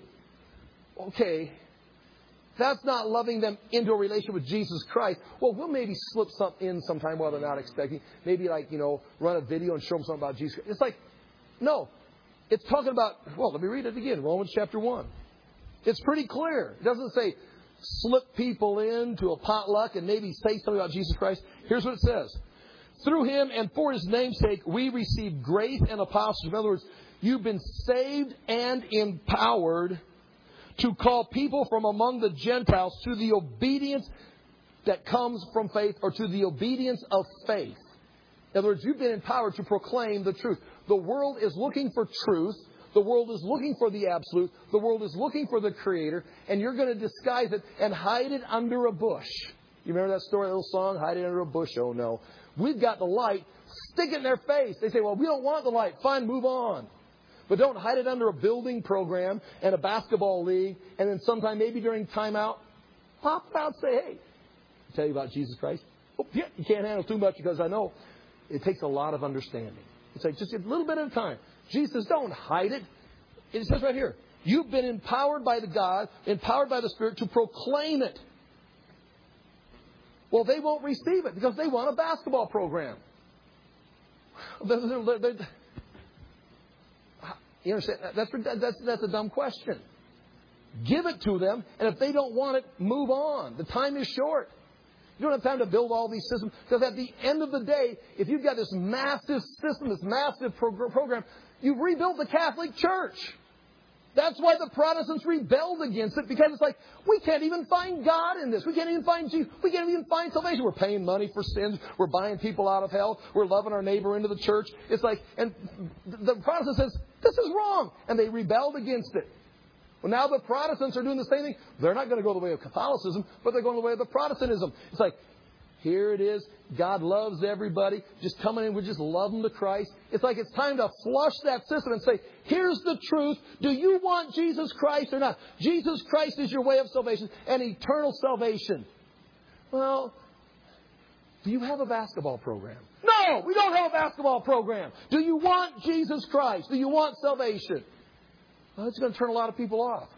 Okay, that's not loving them into a relation with Jesus Christ. Well, we'll maybe slip something in sometime while they're not expecting. Maybe run a video and show them something about Jesus Christ. It's like, no. It's talking about, well, let me read it again, Romans chapter 1. It's pretty clear. It doesn't say slip people into a potluck and maybe say something about Jesus Christ. Here's what it says. Through him and for his name's sake, we receive grace and apostleship. In other words, you've been saved and empowered to call people from among the Gentiles to the obedience that comes from faith, or to the obedience of faith. In other words, you've been empowered to proclaim the truth. The world is looking for truth. The world is looking for the absolute. The world is looking for the Creator. And you're going to disguise it and hide it under a bush. You remember that story, that little song, hide it under a bush? Oh, no. We've got the light. Stick it in their face. They say, well, we don't want the light. Fine, move on. But don't hide it under a building program and a basketball league. And then sometime, maybe during timeout, pop out and say, hey, I'll tell you about Jesus Christ. Oh, yeah, you can't handle too much because I know it takes a lot of understanding. It's like just a little bit at a time. Jesus, don't hide it. It says right here, you've been empowered by the God, empowered by the Spirit to proclaim it. Well, they won't receive it because they want a basketball program. You understand? That's a dumb question. give it to them. And if they don't want it, move on. The time is short. You don't have time to build all these systems. Because at the end of the day, if you've got this massive system, this massive program, you've rebuilt the Catholic Church. That's why the Protestants rebelled against it. Because it's like, we can't even find God in this. We can't even find Jesus. We can't even find salvation. We're paying money for sins. We're buying people out of hell. We're loving our neighbor into the church. It's like, and the Protestant says, this is wrong. And they rebelled against it. Well, now the Protestants are doing the same thing. They're not going to go the way of Catholicism, but they're going the way of the Protestantism. It's like, here it is. God loves everybody. Just come in and we just love them to Christ. It's like it's time to flush that system and say, here's the truth. Do you want Jesus Christ or not? Jesus Christ is your way of salvation and eternal salvation. Well, do you have a basketball program? No, we don't have a basketball program. Do you want Jesus Christ? Do you want salvation? Well, it's going to turn a lot of people off.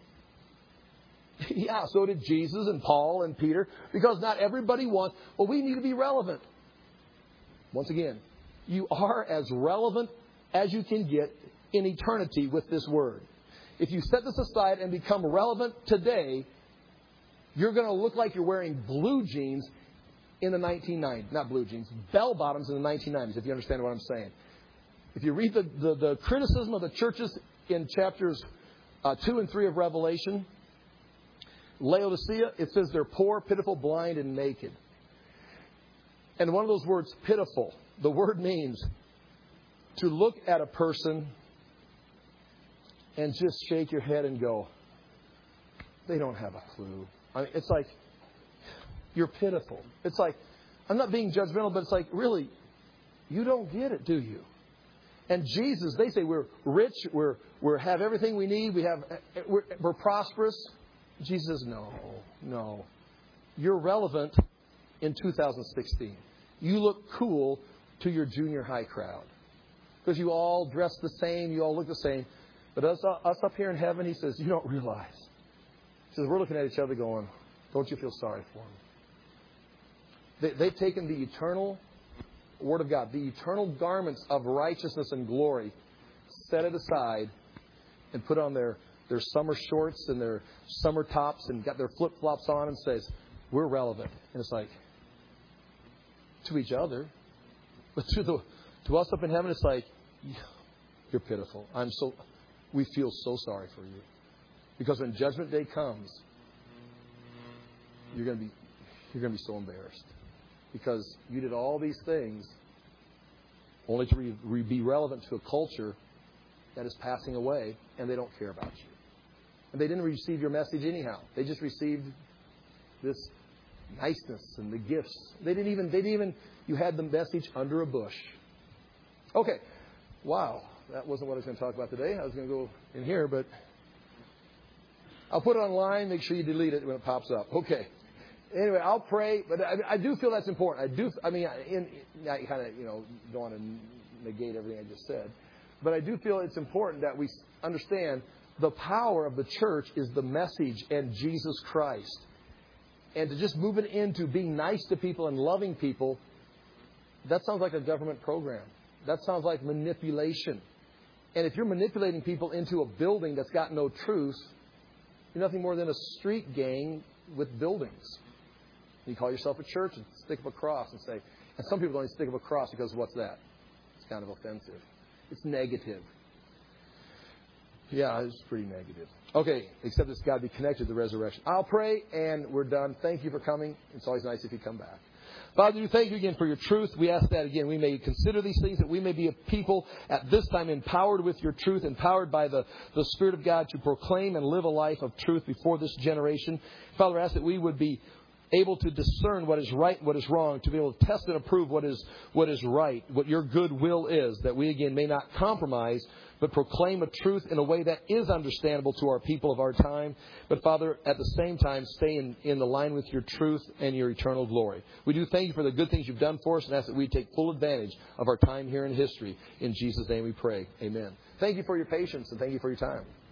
Yeah, so did Jesus and Paul and Peter, because not everybody wants. Well, we need to be relevant. Once again, you are as relevant as you can get in eternity with this word. If you set this aside and become relevant today, you're going to look like you're wearing blue jeans in the 1990s. Not blue jeans, bell bottoms in the 1990s, if you understand what I'm saying. If you read the criticism of the churches in chapters 2 and 3 of Revelation, Laodicea, it says they're poor, pitiful, blind, and naked. And one of those words, pitiful, the word means to look at a person and just shake your head and go, they don't have a clue. I mean, it's like, you're pitiful. It's like, I'm not being judgmental, but it's like, really, you don't get it, do you? And Jesus, they say we're rich, we have everything we need, we're prosperous. Jesus says, no. You're relevant in 2016. You look cool to your junior high crowd. Because you all dress the same, you all look the same. But us up here in heaven, he says, you don't realize. He says, we're looking at each other going, don't you feel sorry for them? They've taken the eternal Word of God, the eternal garments of righteousness and glory, set it aside and put on their summer shorts and their summer tops and got their flip-flops on and says, we're relevant. And it's like, to each other. But to us up in heaven, it's like, you're pitiful. We feel so sorry for you. Because when Judgment Day comes, you're going to be so embarrassed. Because you did all these things only to be relevant to a culture that is passing away, and they don't care about you. And they didn't receive your message anyhow. They just received this niceness and the gifts. They didn't even, you had the message under a bush. Okay. Wow. That wasn't what I was going to talk about today. I was going to go in here, but I'll put it online. Make sure you delete it when it pops up. Okay. Anyway, I'll pray, but I do feel that's important. I kind of, don't want to negate everything I just said. But I do feel it's important that we understand the power of the church is the message and Jesus Christ. And to just move it into being nice to people and loving people, that sounds like a government program. That sounds like manipulation. And if you're manipulating people into a building that's got no truth, you're nothing more than a street gang with buildings. You call yourself a church and stick up a cross and say, and some people don't even stick up a cross because what's that? It's kind of offensive. It's negative. Yeah, it's pretty negative. Okay, except it's got to be connected to the resurrection. I'll pray, and we're done. Thank you for coming. It's always nice if you come back. Father, we thank you again for your truth. We ask that again. We may consider these things, that we may be a people at this time empowered with your truth, empowered by the Spirit of God to proclaim and live a life of truth before this generation. Father, I ask that we would be able to discern what is right and what is wrong, to be able to test and approve what is right, what your good will is, that we again may not compromise, but proclaim a truth in a way that is understandable to our people of our time. But Father, at the same time, stay in the line with your truth and your eternal glory. We do thank you for the good things you've done for us, and ask that we take full advantage of our time here in history. In Jesus' name we pray. Amen. Thank you for your patience, and thank you for your time.